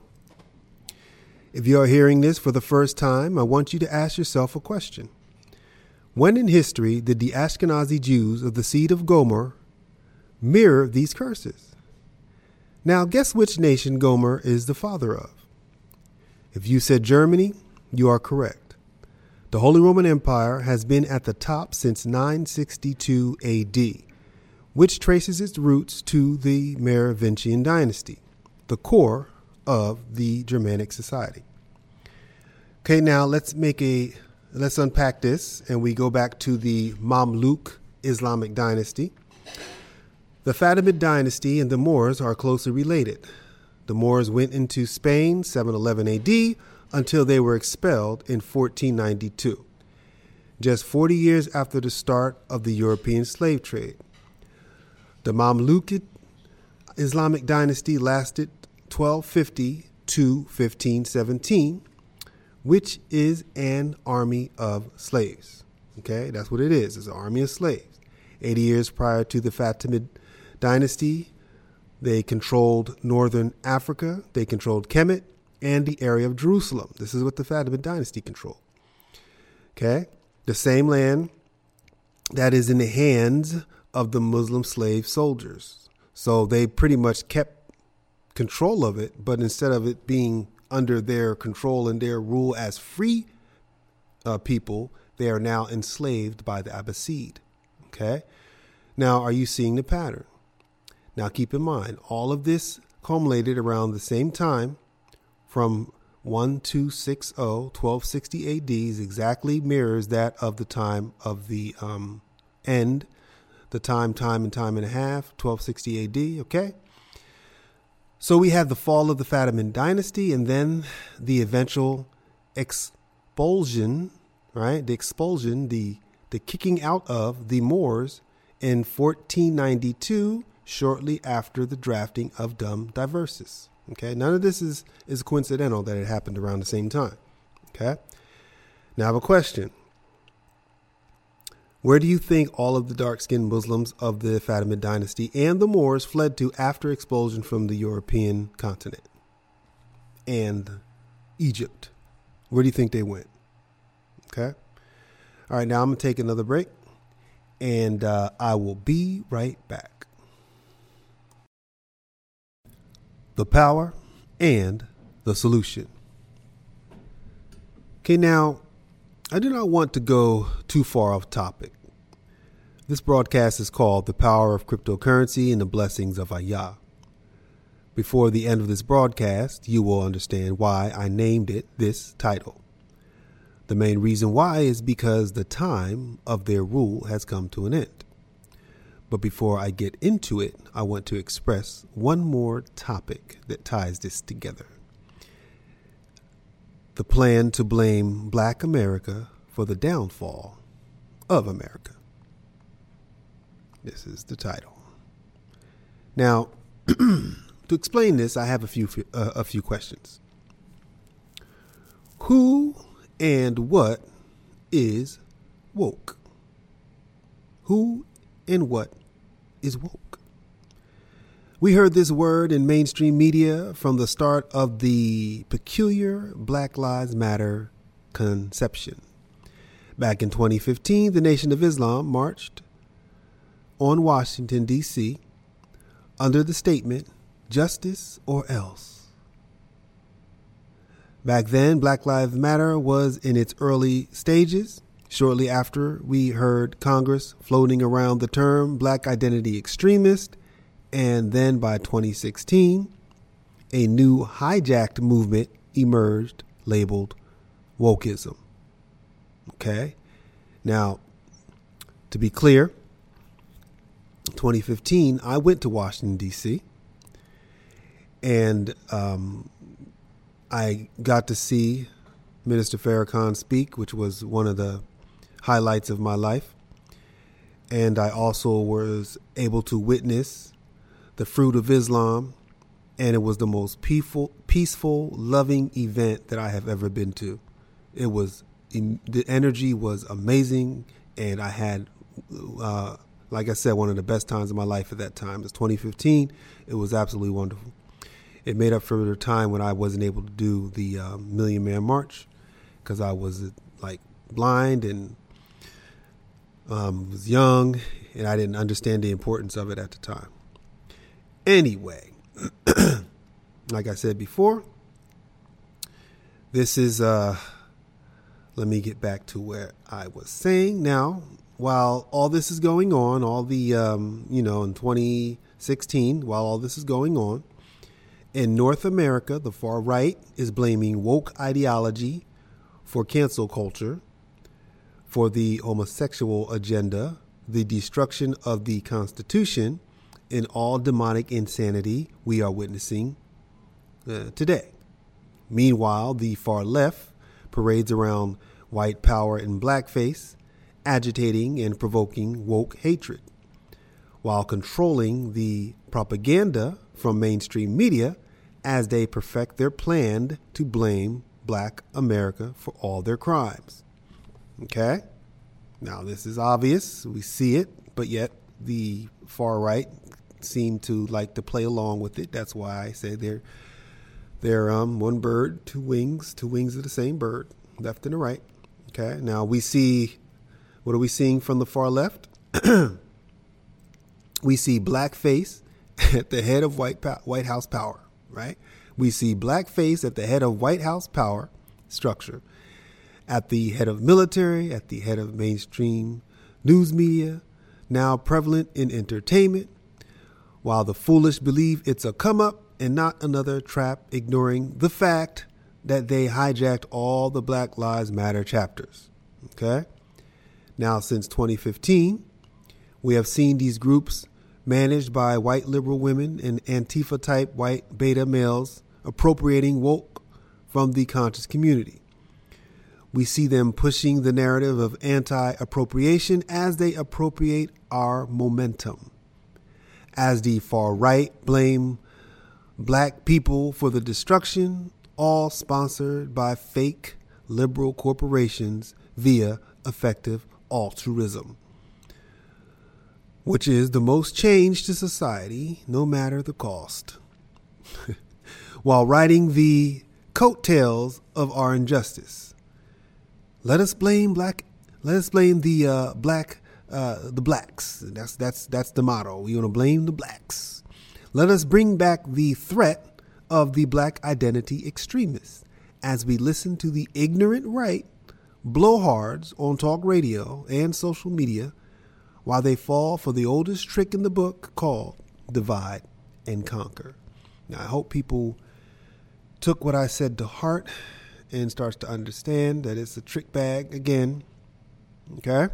if you are hearing this for the first time, I want you to ask yourself a question. When in history did the Ashkenazi Jews of the seed of Gomer mirror these curses? Now, guess which nation Gomer is the father of? If you said Germany, you are correct. The Holy Roman Empire has been at the top since 962 AD, which traces its roots to the Merovingian dynasty, the core of the Germanic society. Okay, now let's unpack this, and we go back to the Mamluk Islamic dynasty. The Fatimid dynasty and the Moors are closely related. The Moors went into Spain 711 AD until they were expelled in 1492, just 40 years after the start of the European slave trade. The Mamluk Islamic dynasty lasted 1250 to 1517, which is an army of slaves. Okay, that's what it is. It's an army of slaves. 80 years prior to the Fatimid dynasty, they controlled northern Africa, they controlled Kemet, and the area of Jerusalem. This is what the Fatimid dynasty controlled. Okay, the same land that is in the hands of the Muslim slave soldiers. So they pretty much kept control of it, but instead of it being under their control and their rule as free people, they are now enslaved by the Abbasid. Okay. Now, are you seeing the pattern? Now, keep in mind, all of this culminated around the same time from 1260 AD exactly mirrors that of the time of the end, the time and a half, 1260 AD. Okay. So we have the fall of the Fatimid dynasty, and then the eventual expulsion, right? The expulsion, the kicking out of the Moors in 1492, shortly after the drafting of Dum Diversis. Okay, none of this is coincidental that it happened around the same time. Okay, now I have a question. Where do you think all of the dark-skinned Muslims of the Fatimid dynasty and the Moors fled to after expulsion from the European continent and Egypt? Where do you think they went? Okay. All right, now I'm going to take another break, and I will be right back. The power and the solution. Okay, now, I do not want to go too far off topic. This broadcast is called The Power of Cryptocurrency and the Blessings of Ayah. Before the end of this broadcast, you will understand why I named it this title. The main reason why is because the time of their rule has come to an end. But before I get into it, I want to express one more topic that ties this together. The plan to blame Black America for the downfall of America. This is the title. Now, to explain this, I have a few questions. Who and what is woke? Who and what is woke? We heard this word in mainstream media from the start of the peculiar Black Lives Matter conception. Back in 2015, the Nation of Islam marched on Washington, D.C. under the statement, "Justice or else." Back then, Black Lives Matter was in its early stages. Shortly after, we heard Congress floating around the term Black identity extremist. And then by 2016, a new hijacked movement emerged labeled wokeism. Okay. Now, to be clear, 2015, I went to Washington, D.C. and I got to see Minister Farrakhan speak, which was one of the highlights of my life. And I also was able to witness the fruit of Islam. And it was the most peaceful, loving event that I have ever been to. It was, the energy was amazing. And I had, like I said, one of the best times of my life at that time. It was 2015. It was absolutely wonderful. It made up for the time when I wasn't able to do the Million Man March because I was like blind and was young and I didn't understand the importance of it at the time. Anyway, like I said before, this is, let me get back to where I was saying. Now, while all this is going on, all the, in 2016, while all this is going on, in North America, the far right is blaming woke ideology for cancel culture, for the homosexual agenda, the destruction of the Constitution, and all demonic insanity we are witnessing today. Meanwhile, the far left parades around white power and blackface, agitating and provoking woke hatred, while controlling the propaganda from mainstream media as they perfect their plan to blame Black America for all their crimes. Okay? Now, this is obvious. We see it, but yet the far right seem to like to play along with it. That's why I say they're one bird, two wings of the same bird, left and the right. Okay? Now, we see, what are we seeing from the far left? We see blackface at the head of White House power. Right? We see blackface at the head of White House power structure, at the head of military, at the head of mainstream news media, now prevalent in entertainment, while the foolish believe it's a come up and not another trap, ignoring the fact that they hijacked all the Black Lives Matter chapters. Okay. Now, since 2015, we have seen these groups managed by white liberal women and Antifa-type white beta males appropriating woke from the conscious community. We see them pushing the narrative of anti-appropriation as they appropriate our momentum. As the far right blame Black people for the destruction, all sponsored by fake liberal corporations via effective altruism, which is the most change to society, no matter the cost. While riding the coattails of our injustice, let us blame the blacks. That's the motto. We want to blame the blacks. Let us bring back the threat of the Black identity extremists as we listen to the ignorant right blowhards on talk radio and social media while they fall for the oldest trick in the book called divide and conquer. Now, I hope people took what I said to heart and starts to understand that it's a trick bag again. Okay?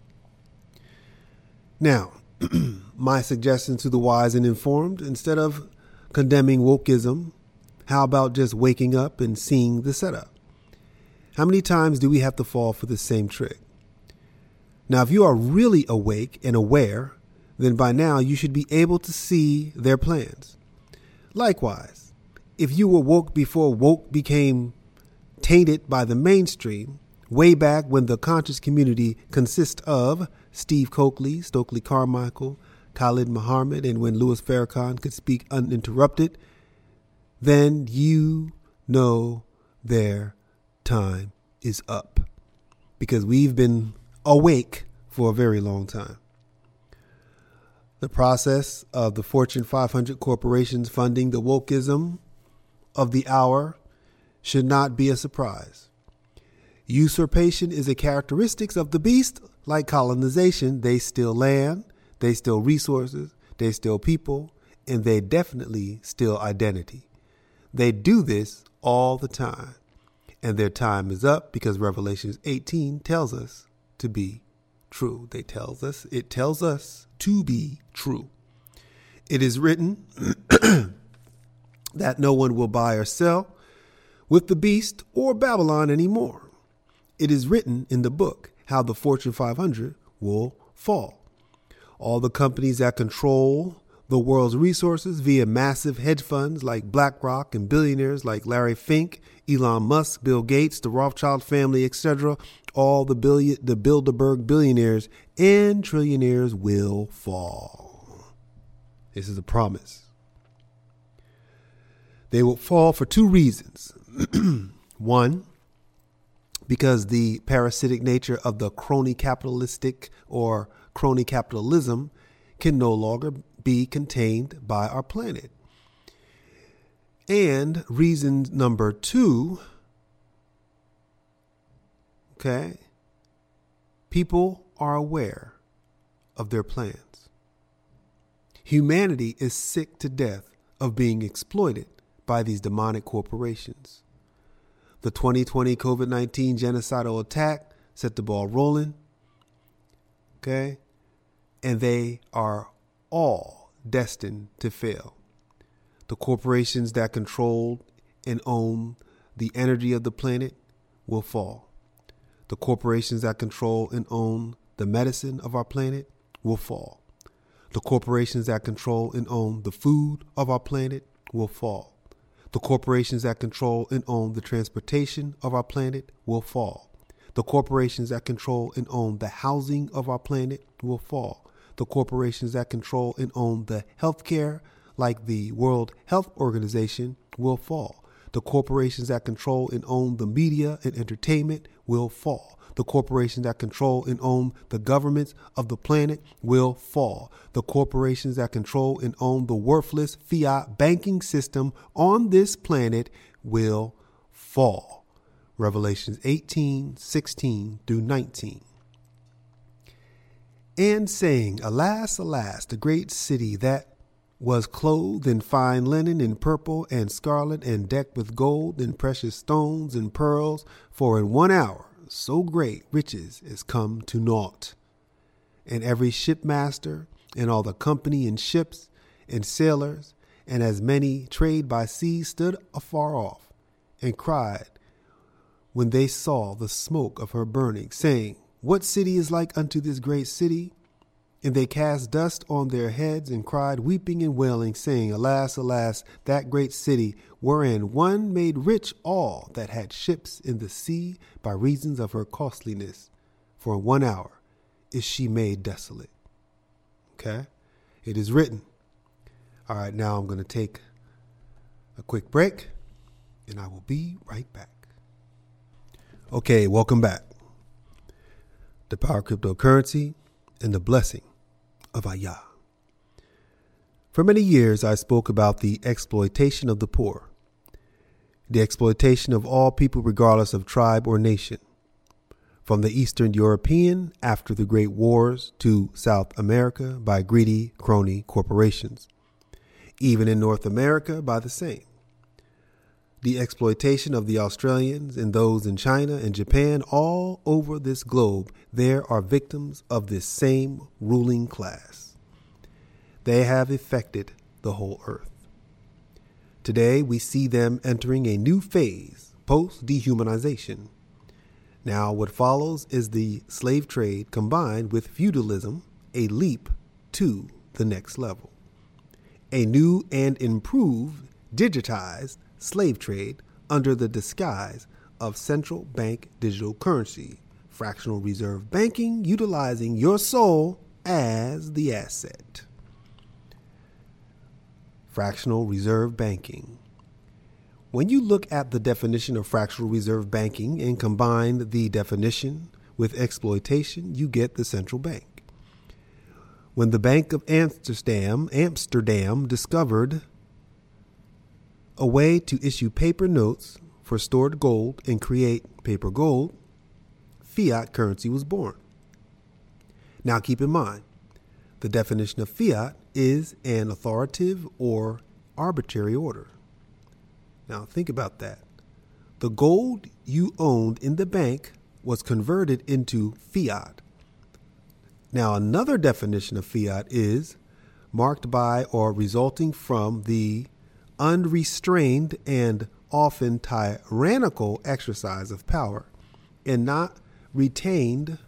Now, my suggestion to the wise and informed, instead of condemning wokeism, how about just waking up and seeing the setup? How many times do we have to fall for the same trick? Now, if you are really awake and aware, then by now you should be able to see their plans. Likewise, if you were woke before woke became tainted by the mainstream, way back when the conscious community consists of Steve Coakley, Stokely Carmichael, Khalid Muhammad, and when Louis Farrakhan could speak uninterrupted, then you know their time is up, because we've been awake for a very long time. The process of the Fortune 500 corporations funding the wokeism of the hour should not be a surprise. Usurpation is a characteristic of the beast. Like colonization, they steal land, they steal resources, they steal people, and they definitely steal identity. They do this all the time, and their time is up because Revelation 18 tells us to be true. It tells us to be true. It is written that no one will buy or sell with the beast or Babylon anymore. It is written in the book how the Fortune 500 will fall. All the companies that control the world's resources via massive hedge funds like BlackRock and billionaires like Larry Fink, Elon Musk, Bill Gates, the Rothschild family, etc., all the Bilderberg billionaires and trillionaires will fall. This is a promise. They will fall for two reasons. One, because the parasitic nature of the crony capitalistic or crony capitalism can no longer be contained by our planet. And reason number two, okay, people are aware of their plans. Humanity is sick to death of being exploited by these demonic corporations. The 2020 COVID-19 genocidal attack set the ball rolling. Okay. And they are all destined to fail. The corporations that control and own the energy of the planet will fall. The corporations that control and own the medicine of our planet will fall. The corporations that control and own the food of our planet will fall. The corporations that control and own the transportation of our planet will fall. The corporations that control and own the housing of our planet will fall. The corporations that control and own the healthcare, like the World Health Organization, will fall. The corporations that control and own the media and entertainment will fall. The corporations that control and own the governments of the planet will fall. The corporations that control and own the worthless fiat banking system on this planet will fall. Revelations 18:16 through 19. And saying, Alas, alas, the great city that was clothed in fine linen and purple and scarlet and decked with gold and precious stones and pearls, for in 1 hour so great riches is come to naught. And every shipmaster and all the company in ships and sailors and as many trade by sea stood afar off and cried when they saw the smoke of her burning, saying, What city is like unto this great city? And they cast dust on their heads and cried, weeping and wailing, saying, Alas, alas, that great city, wherein one made rich all that had ships in the sea by reasons of her costliness. For in 1 hour is she made desolate. Okay? It is written. All right, now I'm going to take a quick break, and I will be right back. Okay, welcome back. The Power Cryptocurrency and the Blessing of Ayah. For many years, I spoke about the exploitation of the poor, the exploitation of all people regardless of tribe or nation, from the Eastern European after the Great Wars to South America by greedy crony corporations, even in North America by the same. the exploitation of the Australians and those in China and Japan, all over this globe, there are victims of this same ruling class. They have affected the whole earth. Today, we see them entering a new phase, post-dehumanization. Now, what follows is the slave trade combined with feudalism, a leap to the next level. A new and improved, digitized slave trade under the disguise of central bank digital currency, fractional reserve banking, utilizing your soul as the asset. Fractional reserve banking. When you look at the definition of fractional reserve banking and combine the definition with exploitation, you get the central bank. When the Bank of Amsterdam discovered a way to issue paper notes for stored gold and create paper gold, fiat currency was born. Now keep in mind, the definition of fiat is an authoritative or arbitrary order. Now think about that. The gold you owned in the bank was converted into fiat. Now another definition of fiat is marked by or resulting from the unrestrained and often tyrannical exercise of power and not restrained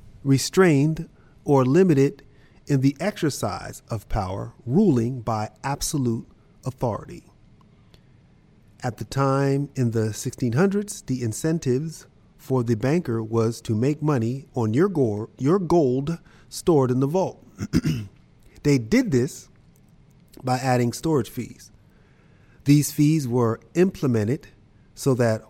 or limited in the exercise of power, ruling by absolute authority. At the time in the 1600s, the incentives for the banker was to make money on your gold stored in the vault. They did this by adding storage fees. These fees were implemented so that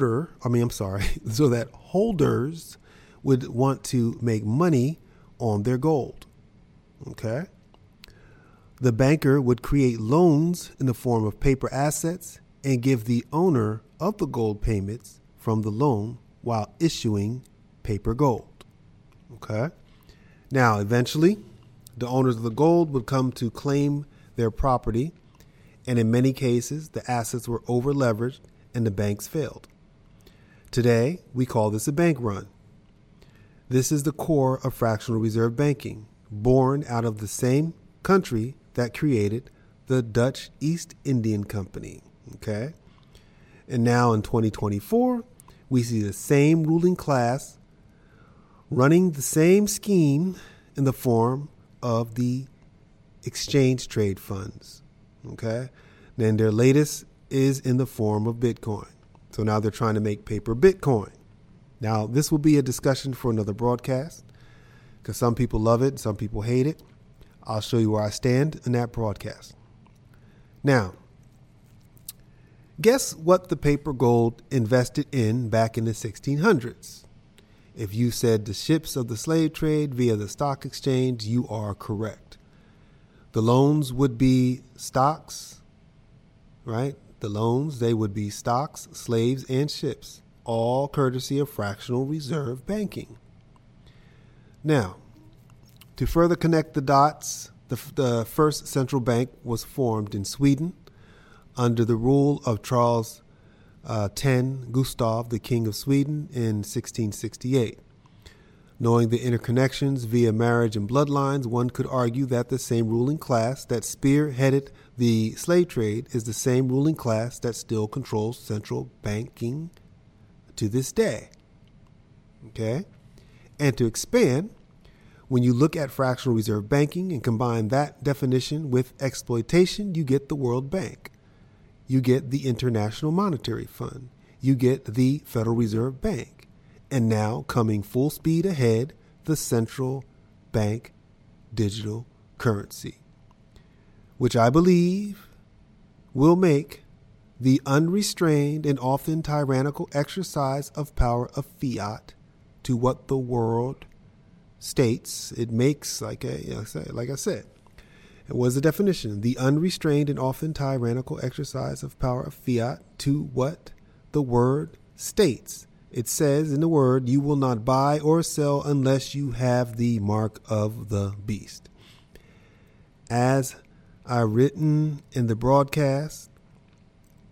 holders would want to make money on their gold. Okay. The banker would create loans in the form of paper assets and give the owner of the gold payments from the loan while issuing paper gold. Okay. Now, eventually, the owners of the gold would come to claim their property, and in many cases, the assets were over-leveraged and the banks failed. Today, we call this a bank run. This is the core of fractional reserve banking, born out of the same country that created the Dutch East Indian Company. Okay. And now in 2024, we see the same ruling class running the same scheme in the form of the exchange trade funds. Okay. Then their latest is in the form of Bitcoin. So now they're trying to make paper Bitcoin. Now, this will be a discussion for another broadcast because some people love it, some people hate it. I'll show you where I stand in that broadcast. Now, guess what the paper gold invested in back in the 1600s? If you said the ships of the slave trade via the stock exchange, you are correct. The loans would be stocks, right? The loans, they would be stocks, slaves, and ships, all courtesy of fractional reserve banking. Now, to further connect the dots, the first central bank was formed in Sweden under the rule of Charles X Gustav, the King of Sweden, in 1668. Knowing the interconnections via marriage and bloodlines, one could argue that the same ruling class that spearheaded the slave trade is the same ruling class that still controls central banking to this day. Okay? And to expand, when you look at fractional reserve banking and combine that definition with exploitation, you get the World Bank. You get the International Monetary Fund. You get the Federal Reserve Bank. And now, coming full speed ahead, the central bank digital currency, which I believe will make the unrestrained and often tyrannical exercise of power of fiat to what the world states. It makes, like I said, it was the definition, the unrestrained and often tyrannical exercise of power of fiat to what the word states. It says in the word, you will not buy or sell unless you have the mark of the beast. As I written in the broadcast,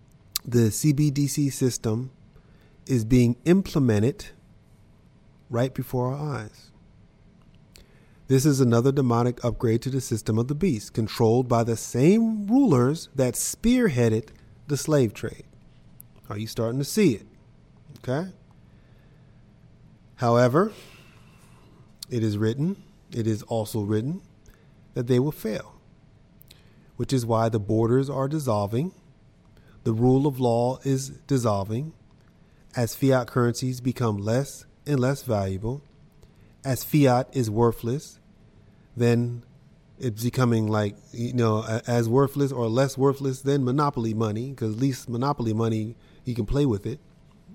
the CBDC system is being implemented right before our eyes. This is another demonic upgrade to the system of the beast, controlled by the same rulers that spearheaded the slave trade. Are you starting to see it? Okay. However, it is also written that they will fail, which is why the borders are dissolving. The rule of law is dissolving as fiat currencies become less and less valuable. As fiat is worthless, then it's becoming like, as worthless or less worthless than monopoly money, because at least monopoly money, you can play with it.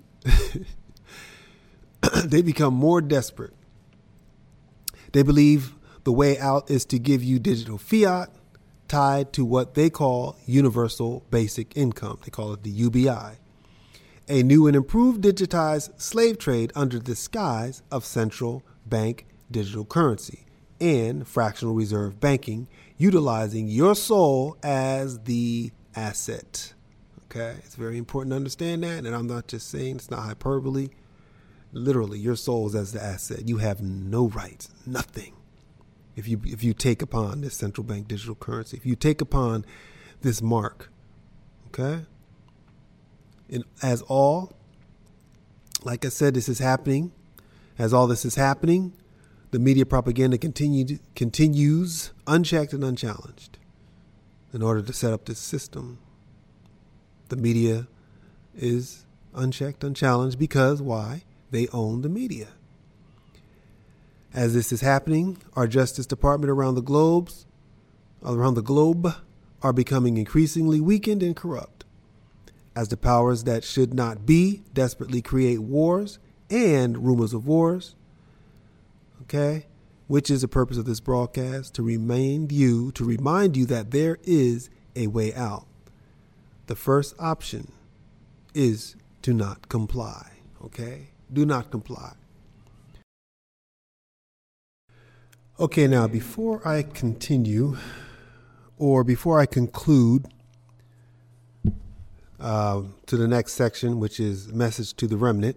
They become more desperate. They believe the way out is to give you digital fiat tied to what they call universal basic income. They call it the UBI. A new and improved digitized slave trade under the disguise of central bank digital currency and fractional reserve banking, utilizing your soul as the asset. Okay, it's very important to understand that. And I'm not just saying, it's not hyperbole. Literally, your soul is as the asset. You have no rights, nothing. If you take upon this central bank digital currency, if you take upon this mark, okay? And like I said, this is happening. As all this is happening, the media propaganda continues unchecked and unchallenged in order to set up this system. The media is unchecked, unchallenged because why? They own the media. As this is happening, our Justice Department around the globe are becoming increasingly weakened and corrupt, as the powers that should not be desperately create wars and rumors of wars, okay, which is the purpose of this broadcast, to remind you that there is a way out. The first option is to not comply, okay? Do not comply. Okay, now before I continue, or before I conclude to the next section, which is message to the remnant,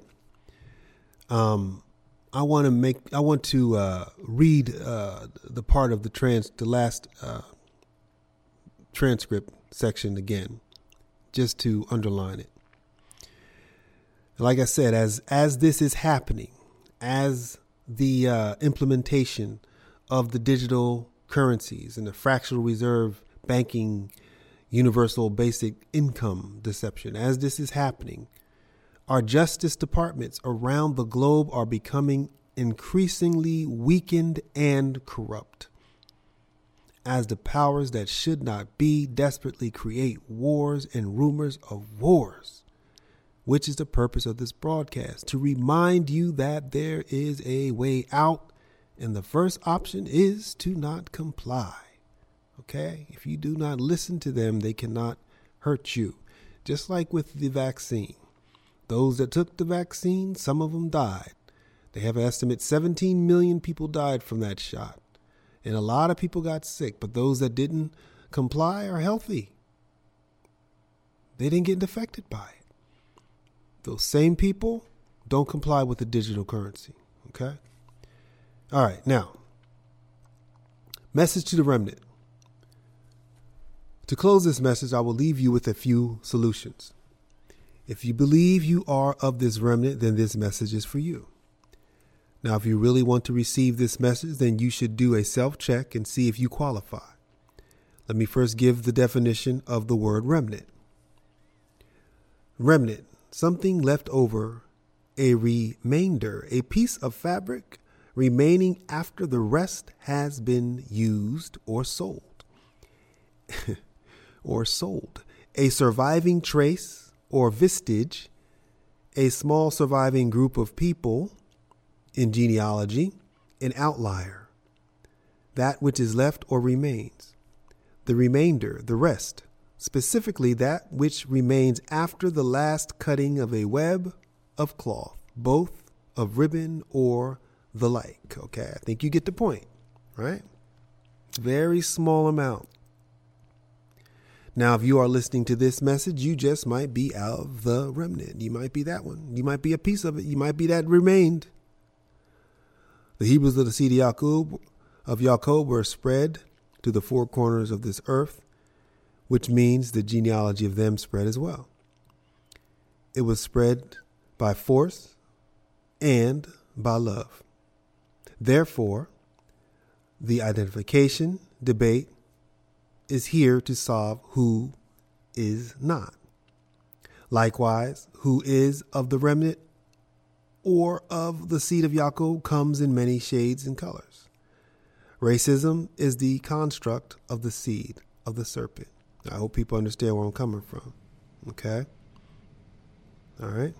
I want to read the part of the last transcript section again, just to underline it. Like I said, as this is happening, as the implementation of the digital currencies and the fractional reserve banking, universal basic income deception, as this is happening, our justice departments around the globe are becoming increasingly weakened and corrupt, as the powers that should not be desperately create wars and rumors of wars, which is the purpose of this broadcast, to remind you that there is a way out, and the first option is to not comply. Okay? If you do not listen to them, they cannot hurt you. Just like with the vaccine. Those that took the vaccine, some of them died. They have an estimate 17 million people died from that shot. And a lot of people got sick, but those that didn't comply are healthy. They didn't get affected by it. Those same people don't comply with the digital currency. Okay? All right. Now, message to the remnant. To close this message, I will leave you with a few solutions. If you believe you are of this remnant, then this message is for you. Now, if you really want to receive this message, then you should do a self-check and see if you qualify. Let me first give the definition of the word remnant. Remnant, something left over, a remainder, a piece of fabric remaining after the rest has been used or sold. A surviving trace or vestige, a small surviving group of people in genealogy, an outlier, that which is left or remains, the remainder, the rest, specifically that which remains after the last cutting of a web of cloth, both of ribbon or the like. Okay, I think you get the point, right? Very small amount. Now, if you are listening to this message, you just might be out of the remnant. You might be that one. You might be a piece of it. You might be that remained. The Hebrews of the seed of Yaakov were spread to the four corners of this earth, which means the genealogy of them spread as well. It was spread by force and by love. Therefore, the identification debate is here to solve who is not. Likewise, who is of the remnant or of the seed of Yaakov comes in many shades and colors. Racism is the construct of the seed of the serpent. I hope people understand where I'm coming from. Okay? All right?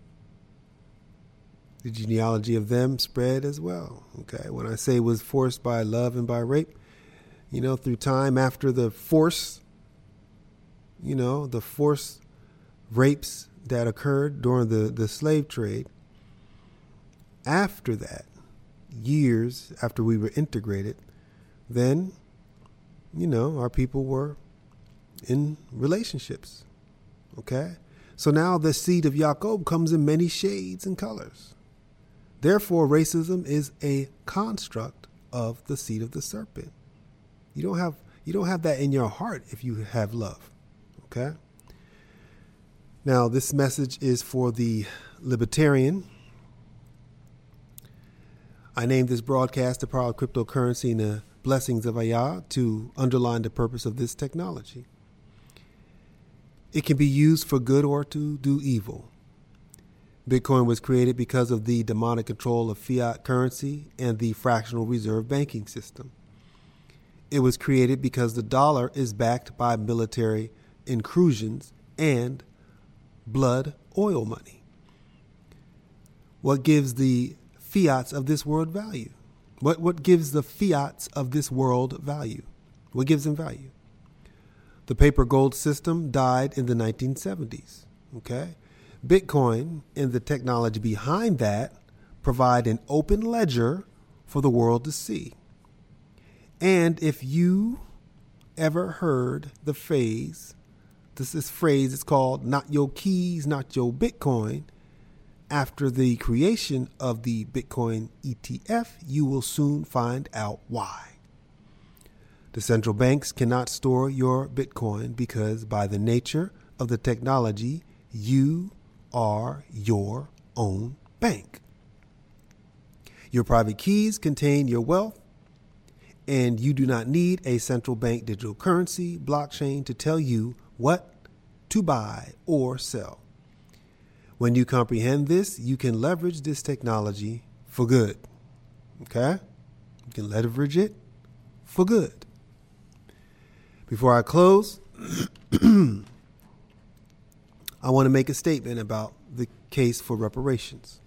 The genealogy of them spread as well. Okay? When I say it was forced by love and by rape, through time after the force, the forced rapes that occurred during the slave trade, after that, years after we were integrated, then, our people were in relationships. Okay? So now the seed of Yaakov comes in many shades and colors. Therefore, racism is a construct of the seed of the serpent. You don't have that in your heart if you have love. Okay? Now, this message is for the libertarian. I named this broadcast The Power of Cryptocurrency and the Blessings of Allah to underline the purpose of this technology. It can be used for good or to do evil. Bitcoin was created because of the demonic control of fiat currency and the fractional reserve banking system. It was created because the dollar is backed by military incursions and blood oil money. What gives the fiats of this world value? What gives the fiats of this world value? What gives them value? The paper gold system died in the 1970s. Okay? Bitcoin and the technology behind that provide an open ledger for the world to see. And if you ever heard the phrase, this phrase is called not your keys, not your Bitcoin. After the creation of the Bitcoin ETF, you will soon find out why. The central banks cannot store your Bitcoin because by the nature of the technology, you are your own bank. Your private keys contain your wealth, and you do not need a central bank digital currency blockchain to tell you what to buy or sell. When you comprehend this, you can leverage this technology for good. Okay? You can leverage it for good. Before I close, I want to make a statement about the case for reparations.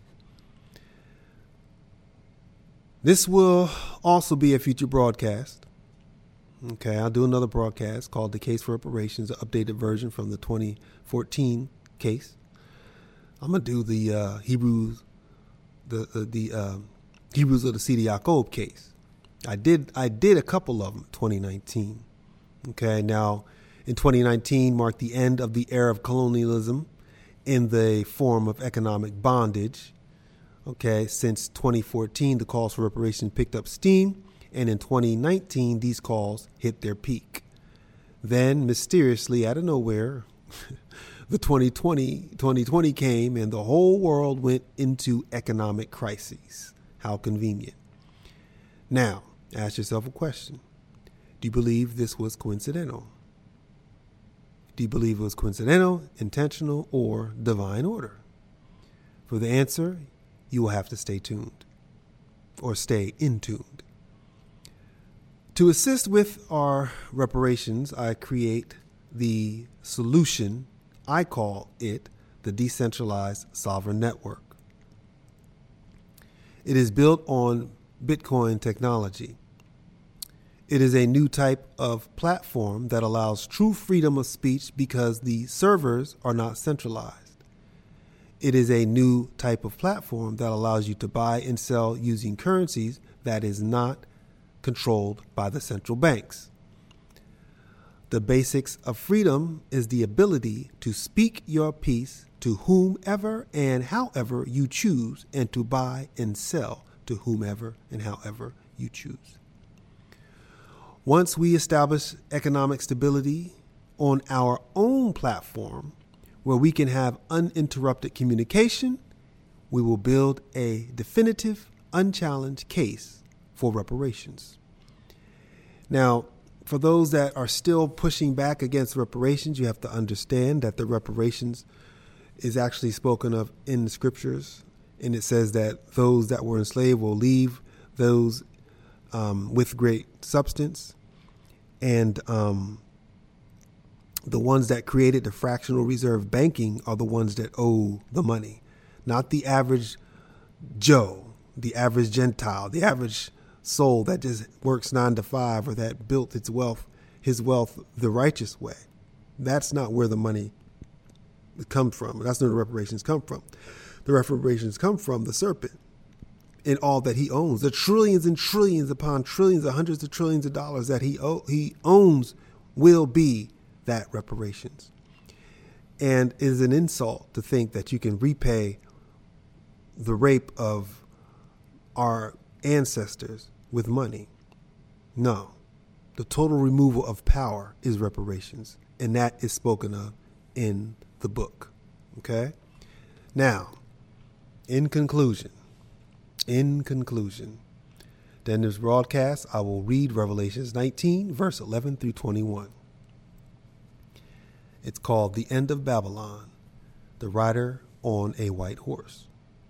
This will also be a future broadcast. Okay, I'll do another broadcast called The Case for Reparations, an updated version from the 2014 case. I'm gonna do the Hebrews, the Hebrews of the seed of Yaakov case. I did a couple of them, 2019. Okay, now in 2019 marked the end of the era of colonialism in the form of economic bondage. Okay, since 2014, the calls for reparations picked up steam, and in 2019, these calls hit their peak. Then, mysteriously, out of nowhere, the 2020 came, and the whole world went into economic crises. How convenient. Now, ask yourself a question. Do you believe this was coincidental? Do you believe it was coincidental, intentional, or divine order? For the answer, you will have to stay tuned or stay in tuned. To assist with our reparations, I create the solution. I call it the Decentralized Sovereign Network. It is built on Bitcoin technology. It is a new type of platform that allows true freedom of speech because the servers are not centralized. It is a new type of platform that allows you to buy and sell using currencies that is not controlled by the central banks. The basics of freedom is the ability to speak your piece to whomever and however you choose, and to buy and sell to whomever and however you choose. Once we establish economic stability on our own platform, where we can have uninterrupted communication, we will build a definitive, unchallenged case for reparations. Now, for those that are still pushing back against reparations, you have to understand that the reparations is actually spoken of in the scriptures. And it says that those that were enslaved will leave those with great substance. And the ones that created the fractional reserve banking are the ones that owe the money, not the average Joe, the average Gentile, the average soul that just works 9 to 5 or that built his wealth the righteous way. That's not where the money comes from. That's where the reparations come from. The reparations come from the serpent and all that he owns. The trillions and trillions upon trillions, the hundreds of trillions of dollars that he owns will be that reparations. And it is an insult to think that you can repay the rape of our ancestors with money. No. The total removal of power is reparations, and that is spoken of in the book. Okay? Now, in conclusion, then this broadcast, I will read Revelations 19, verse 11 through 21. It's called The End of Babylon, the rider on a white horse.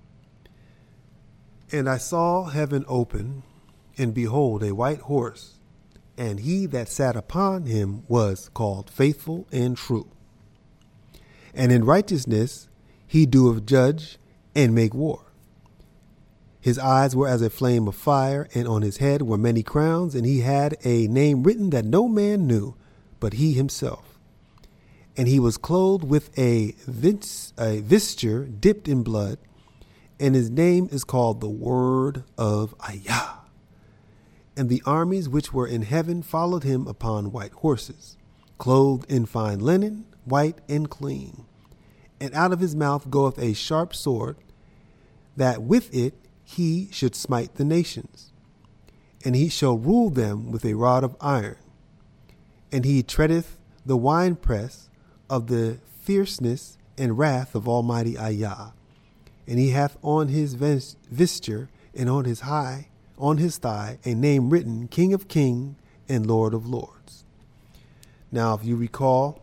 And I saw heaven open, and behold, a white horse, and he that sat upon him was called Faithful and True. And in righteousness he doeth judge and make war. His eyes were as a flame of fire, and on his head were many crowns, and he had a name written that no man knew but he himself. And he was clothed with a vesture dipped in blood, and his name is called the Word of Ayah. And the armies which were in heaven followed him upon white horses, clothed in fine linen, white and clean. And out of his mouth goeth a sharp sword, that with it he should smite the nations. And he shall rule them with a rod of iron. And he treadeth the winepress of the fierceness and wrath of Almighty Ayah. And he hath on his vesture and on his thigh a name written, King of Kings and Lord of Lords. Now, if you recall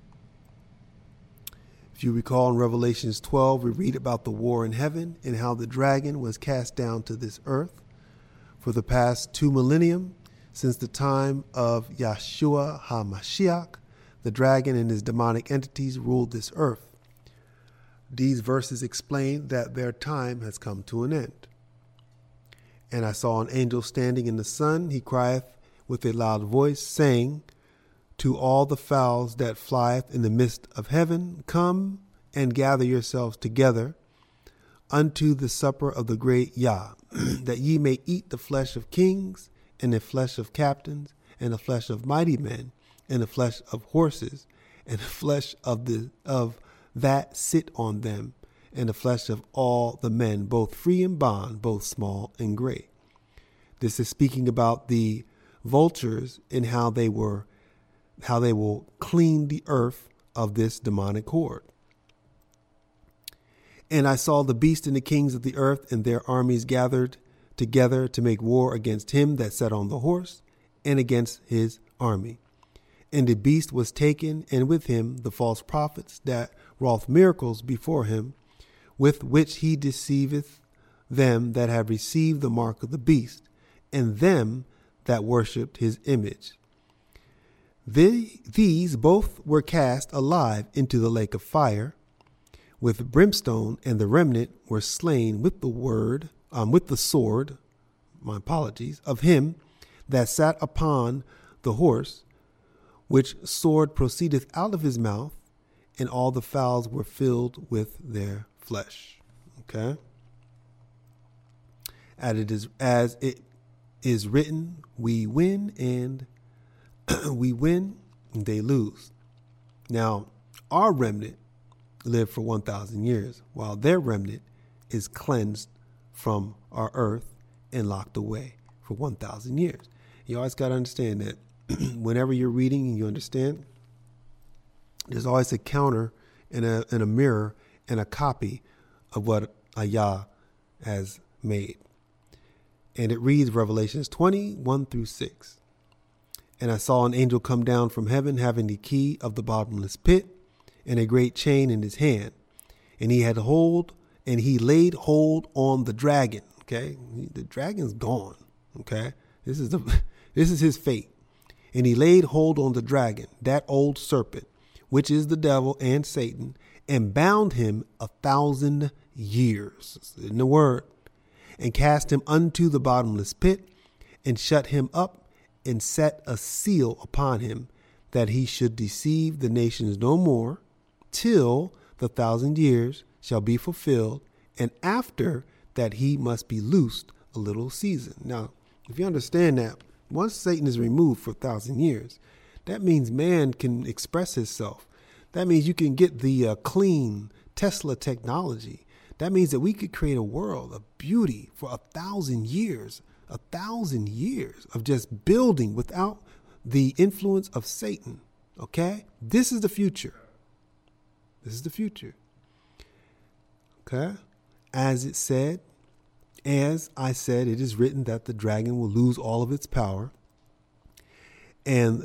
in Revelations 12, we read about the war in heaven and how the dragon was cast down to this earth. For the past 2 millennium, since the time of Yahshua HaMashiach, the dragon and his demonic entities ruled this earth. These verses explain that their time has come to an end. And I saw an angel standing in the sun. He crieth with a loud voice, saying, to all the fowls that flieth in the midst of heaven, come and gather yourselves together unto the supper of the great Yah, that ye may eat the flesh of kings, and the flesh of captains, and the flesh of mighty men, and the flesh of horses, and the flesh of that sit on them, and the flesh of all the men, both free and bond, both small and great. This is speaking about the vultures and how they will clean the earth of this demonic horde. And I saw the beast and the kings of the earth and their armies gathered together to make war against him that sat on the horse and against his army. And the beast was taken, and with him the false prophets that wrought miracles before him, with which he deceiveth them that have received the mark of the beast, and them that worshipped his image. These both were cast alive into the lake of fire, with brimstone, and the remnant were slain with the sword, of him that sat upon the horse, which sword proceedeth out of his mouth, and all the fowls were filled with their flesh. Okay. As it is written, we win and we win they lose. Now, our remnant live for 1,000 years, while their remnant is cleansed from our earth and locked away for 1,000 years. You always got to understand that whenever you're reading and you understand, there's always a counter and a mirror and a copy of what Yah has made. And it reads Revelations 20:1-6. And I saw an angel come down from heaven, having the key of the bottomless pit and a great chain in his hand. And he laid hold on the dragon. Okay. The dragon's gone. Okay. This is his fate. And he laid hold on the dragon, that old serpent, which is the devil and Satan, and bound him 1,000 years. In the word. And cast him unto the bottomless pit, and shut him up, and set a seal upon him, that he should deceive the nations no more, till the 1,000 years shall be fulfilled, and after that he must be loosed a little season. Now, if you understand that, once Satan is removed for 1,000 years, that means man can express himself. That means you can get the clean Tesla technology. That means that we could create a world of beauty for 1,000 years, 1,000 years of just building without the influence of Satan. Okay? This is the future. This is the future. Okay? As I said, it is written that the dragon will lose all of its power, and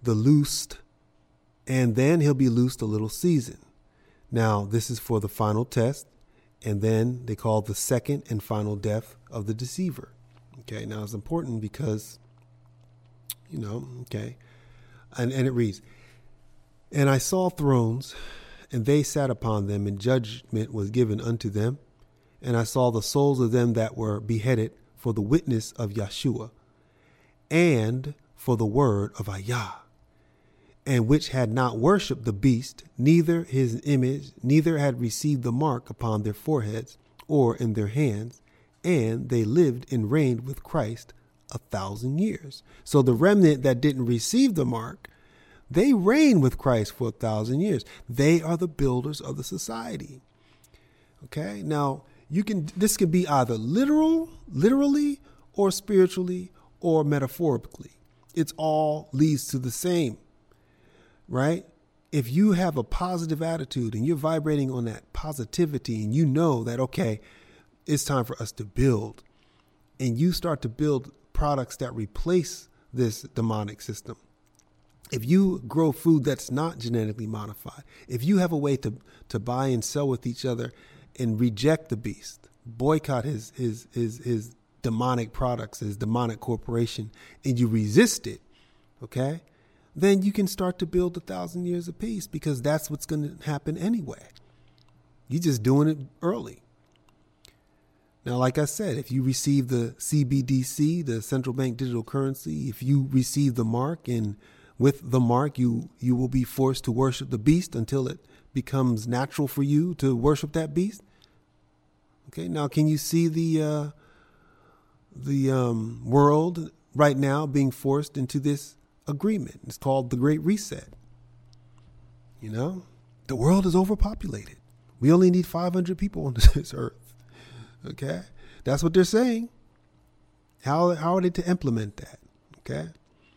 then he'll be loosed a little season. Now, this is for the final test. And then they call the second and final death of the deceiver. Okay, now it's important because, okay. And it reads, and I saw thrones, and they sat upon them, and judgment was given unto them. And I saw the souls of them that were beheaded for the witness of Yeshua, and for the word of Yah, and which had not worshipped the beast, neither his image, neither had received the mark upon their foreheads or in their hands, and they lived and reigned with Christ 1,000 years. So the remnant that didn't receive the mark, they reign with Christ for 1,000 years. They are the builders of the society. Okay, now this can be either literally, or spiritually, or metaphorically. It's all leads to the same. Right? If you have a positive attitude and you're vibrating on that positivity, and you know that, okay, it's time for us to build, and you start to build products that replace this demonic system. If you grow food that's not genetically modified, if you have a way to buy and sell with each other and reject the beast, boycott his demonic products, his demonic corporation, and you resist it, okay? Then you can start to build 1,000 years of peace, because that's what's going to happen anyway. You're just doing it early. Now, like I said, if you receive the CBDC, the central bank digital currency, if you receive the mark, and with the mark, you will be forced to worship the beast until it becomes natural for you to worship that beast. Okay, now can you see the world right now being forced into this agreement? It's called the Great Reset. The world is overpopulated. We only need 500 people on this earth. Okay, that's what they're saying. How are they to implement that? Okay.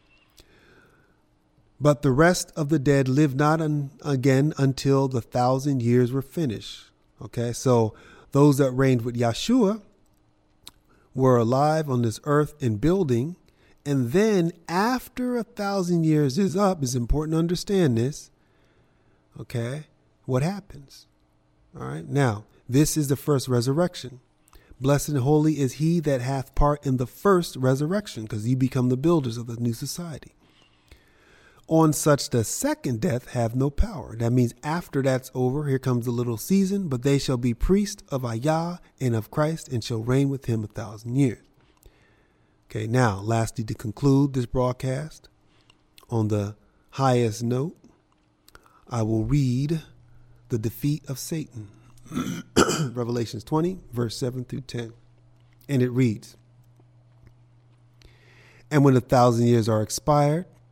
But the rest of the dead lived not again until the 1,000 years were finished. Okay, so those that reigned with Yeshua were alive on this earth in building. And then after 1,000 years is up, it's important to understand this. Okay, what happens? All right, now this is the first resurrection. Blessed and holy is he that hath part in the first resurrection, because you become the builders of the new society. On such the second death have no power. That means after that's over, here comes the little season, but they shall be priests of Yah and of Christ, and shall reign with him 1,000 years. Okay, now, lastly, to conclude this broadcast on the highest note, I will read the defeat of Satan. Revelations 20, verse 7-10. And it reads, and when 1,000 years are expired,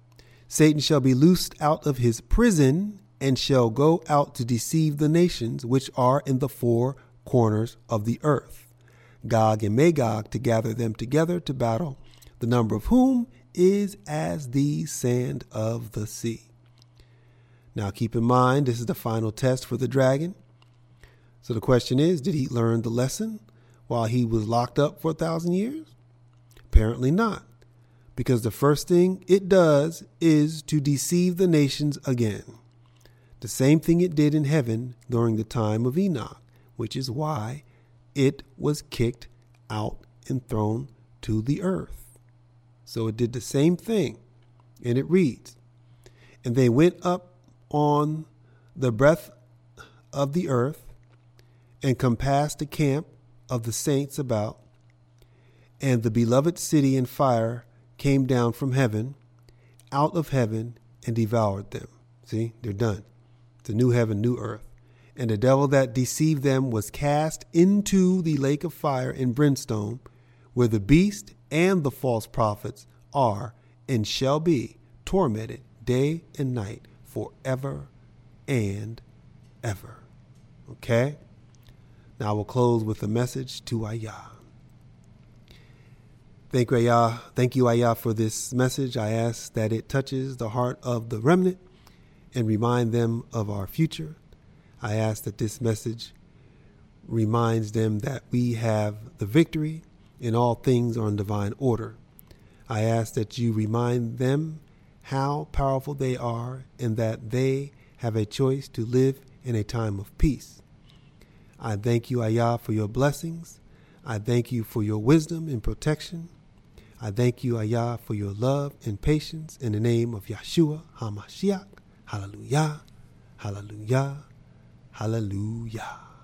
Satan shall be loosed out of his prison and shall go out to deceive the nations which are in the four corners of the earth, Gog and Magog, to gather them together to battle, the number of whom is as the sand of the sea. Now keep in mind, this is the final test for the dragon. So the question is, did he learn the lesson while he was locked up for 1,000 years? Apparently not, because the first thing it does is to deceive the nations again. The same thing it did in heaven during the time of Enoch, which is why it was kicked out and thrown to the earth. So it did the same thing. And it reads, and they went up on the breadth of the earth and compassed the camp of the saints about, and the beloved city in fire came down from heaven, out of heaven, and devoured them. See, they're done. It's a new heaven, new earth. And the devil that deceived them was cast into the lake of fire and brimstone, where the beast and the false prophets are and shall be tormented day and night forever and ever. Okay? Now we'll close with a message to Ayah. Thank you, Ayah, for this message. I ask that it touches the heart of the remnant and remind them of our future. I ask that this message reminds them that we have the victory and all things are in divine order. I ask that you remind them how powerful they are and that they have a choice to live in a time of peace. I thank you, Ayah, for your blessings. I thank you for your wisdom and protection. I thank you, Ayah, for your love and patience in the name of Yeshua HaMashiach. Hallelujah, hallelujah, hallelujah.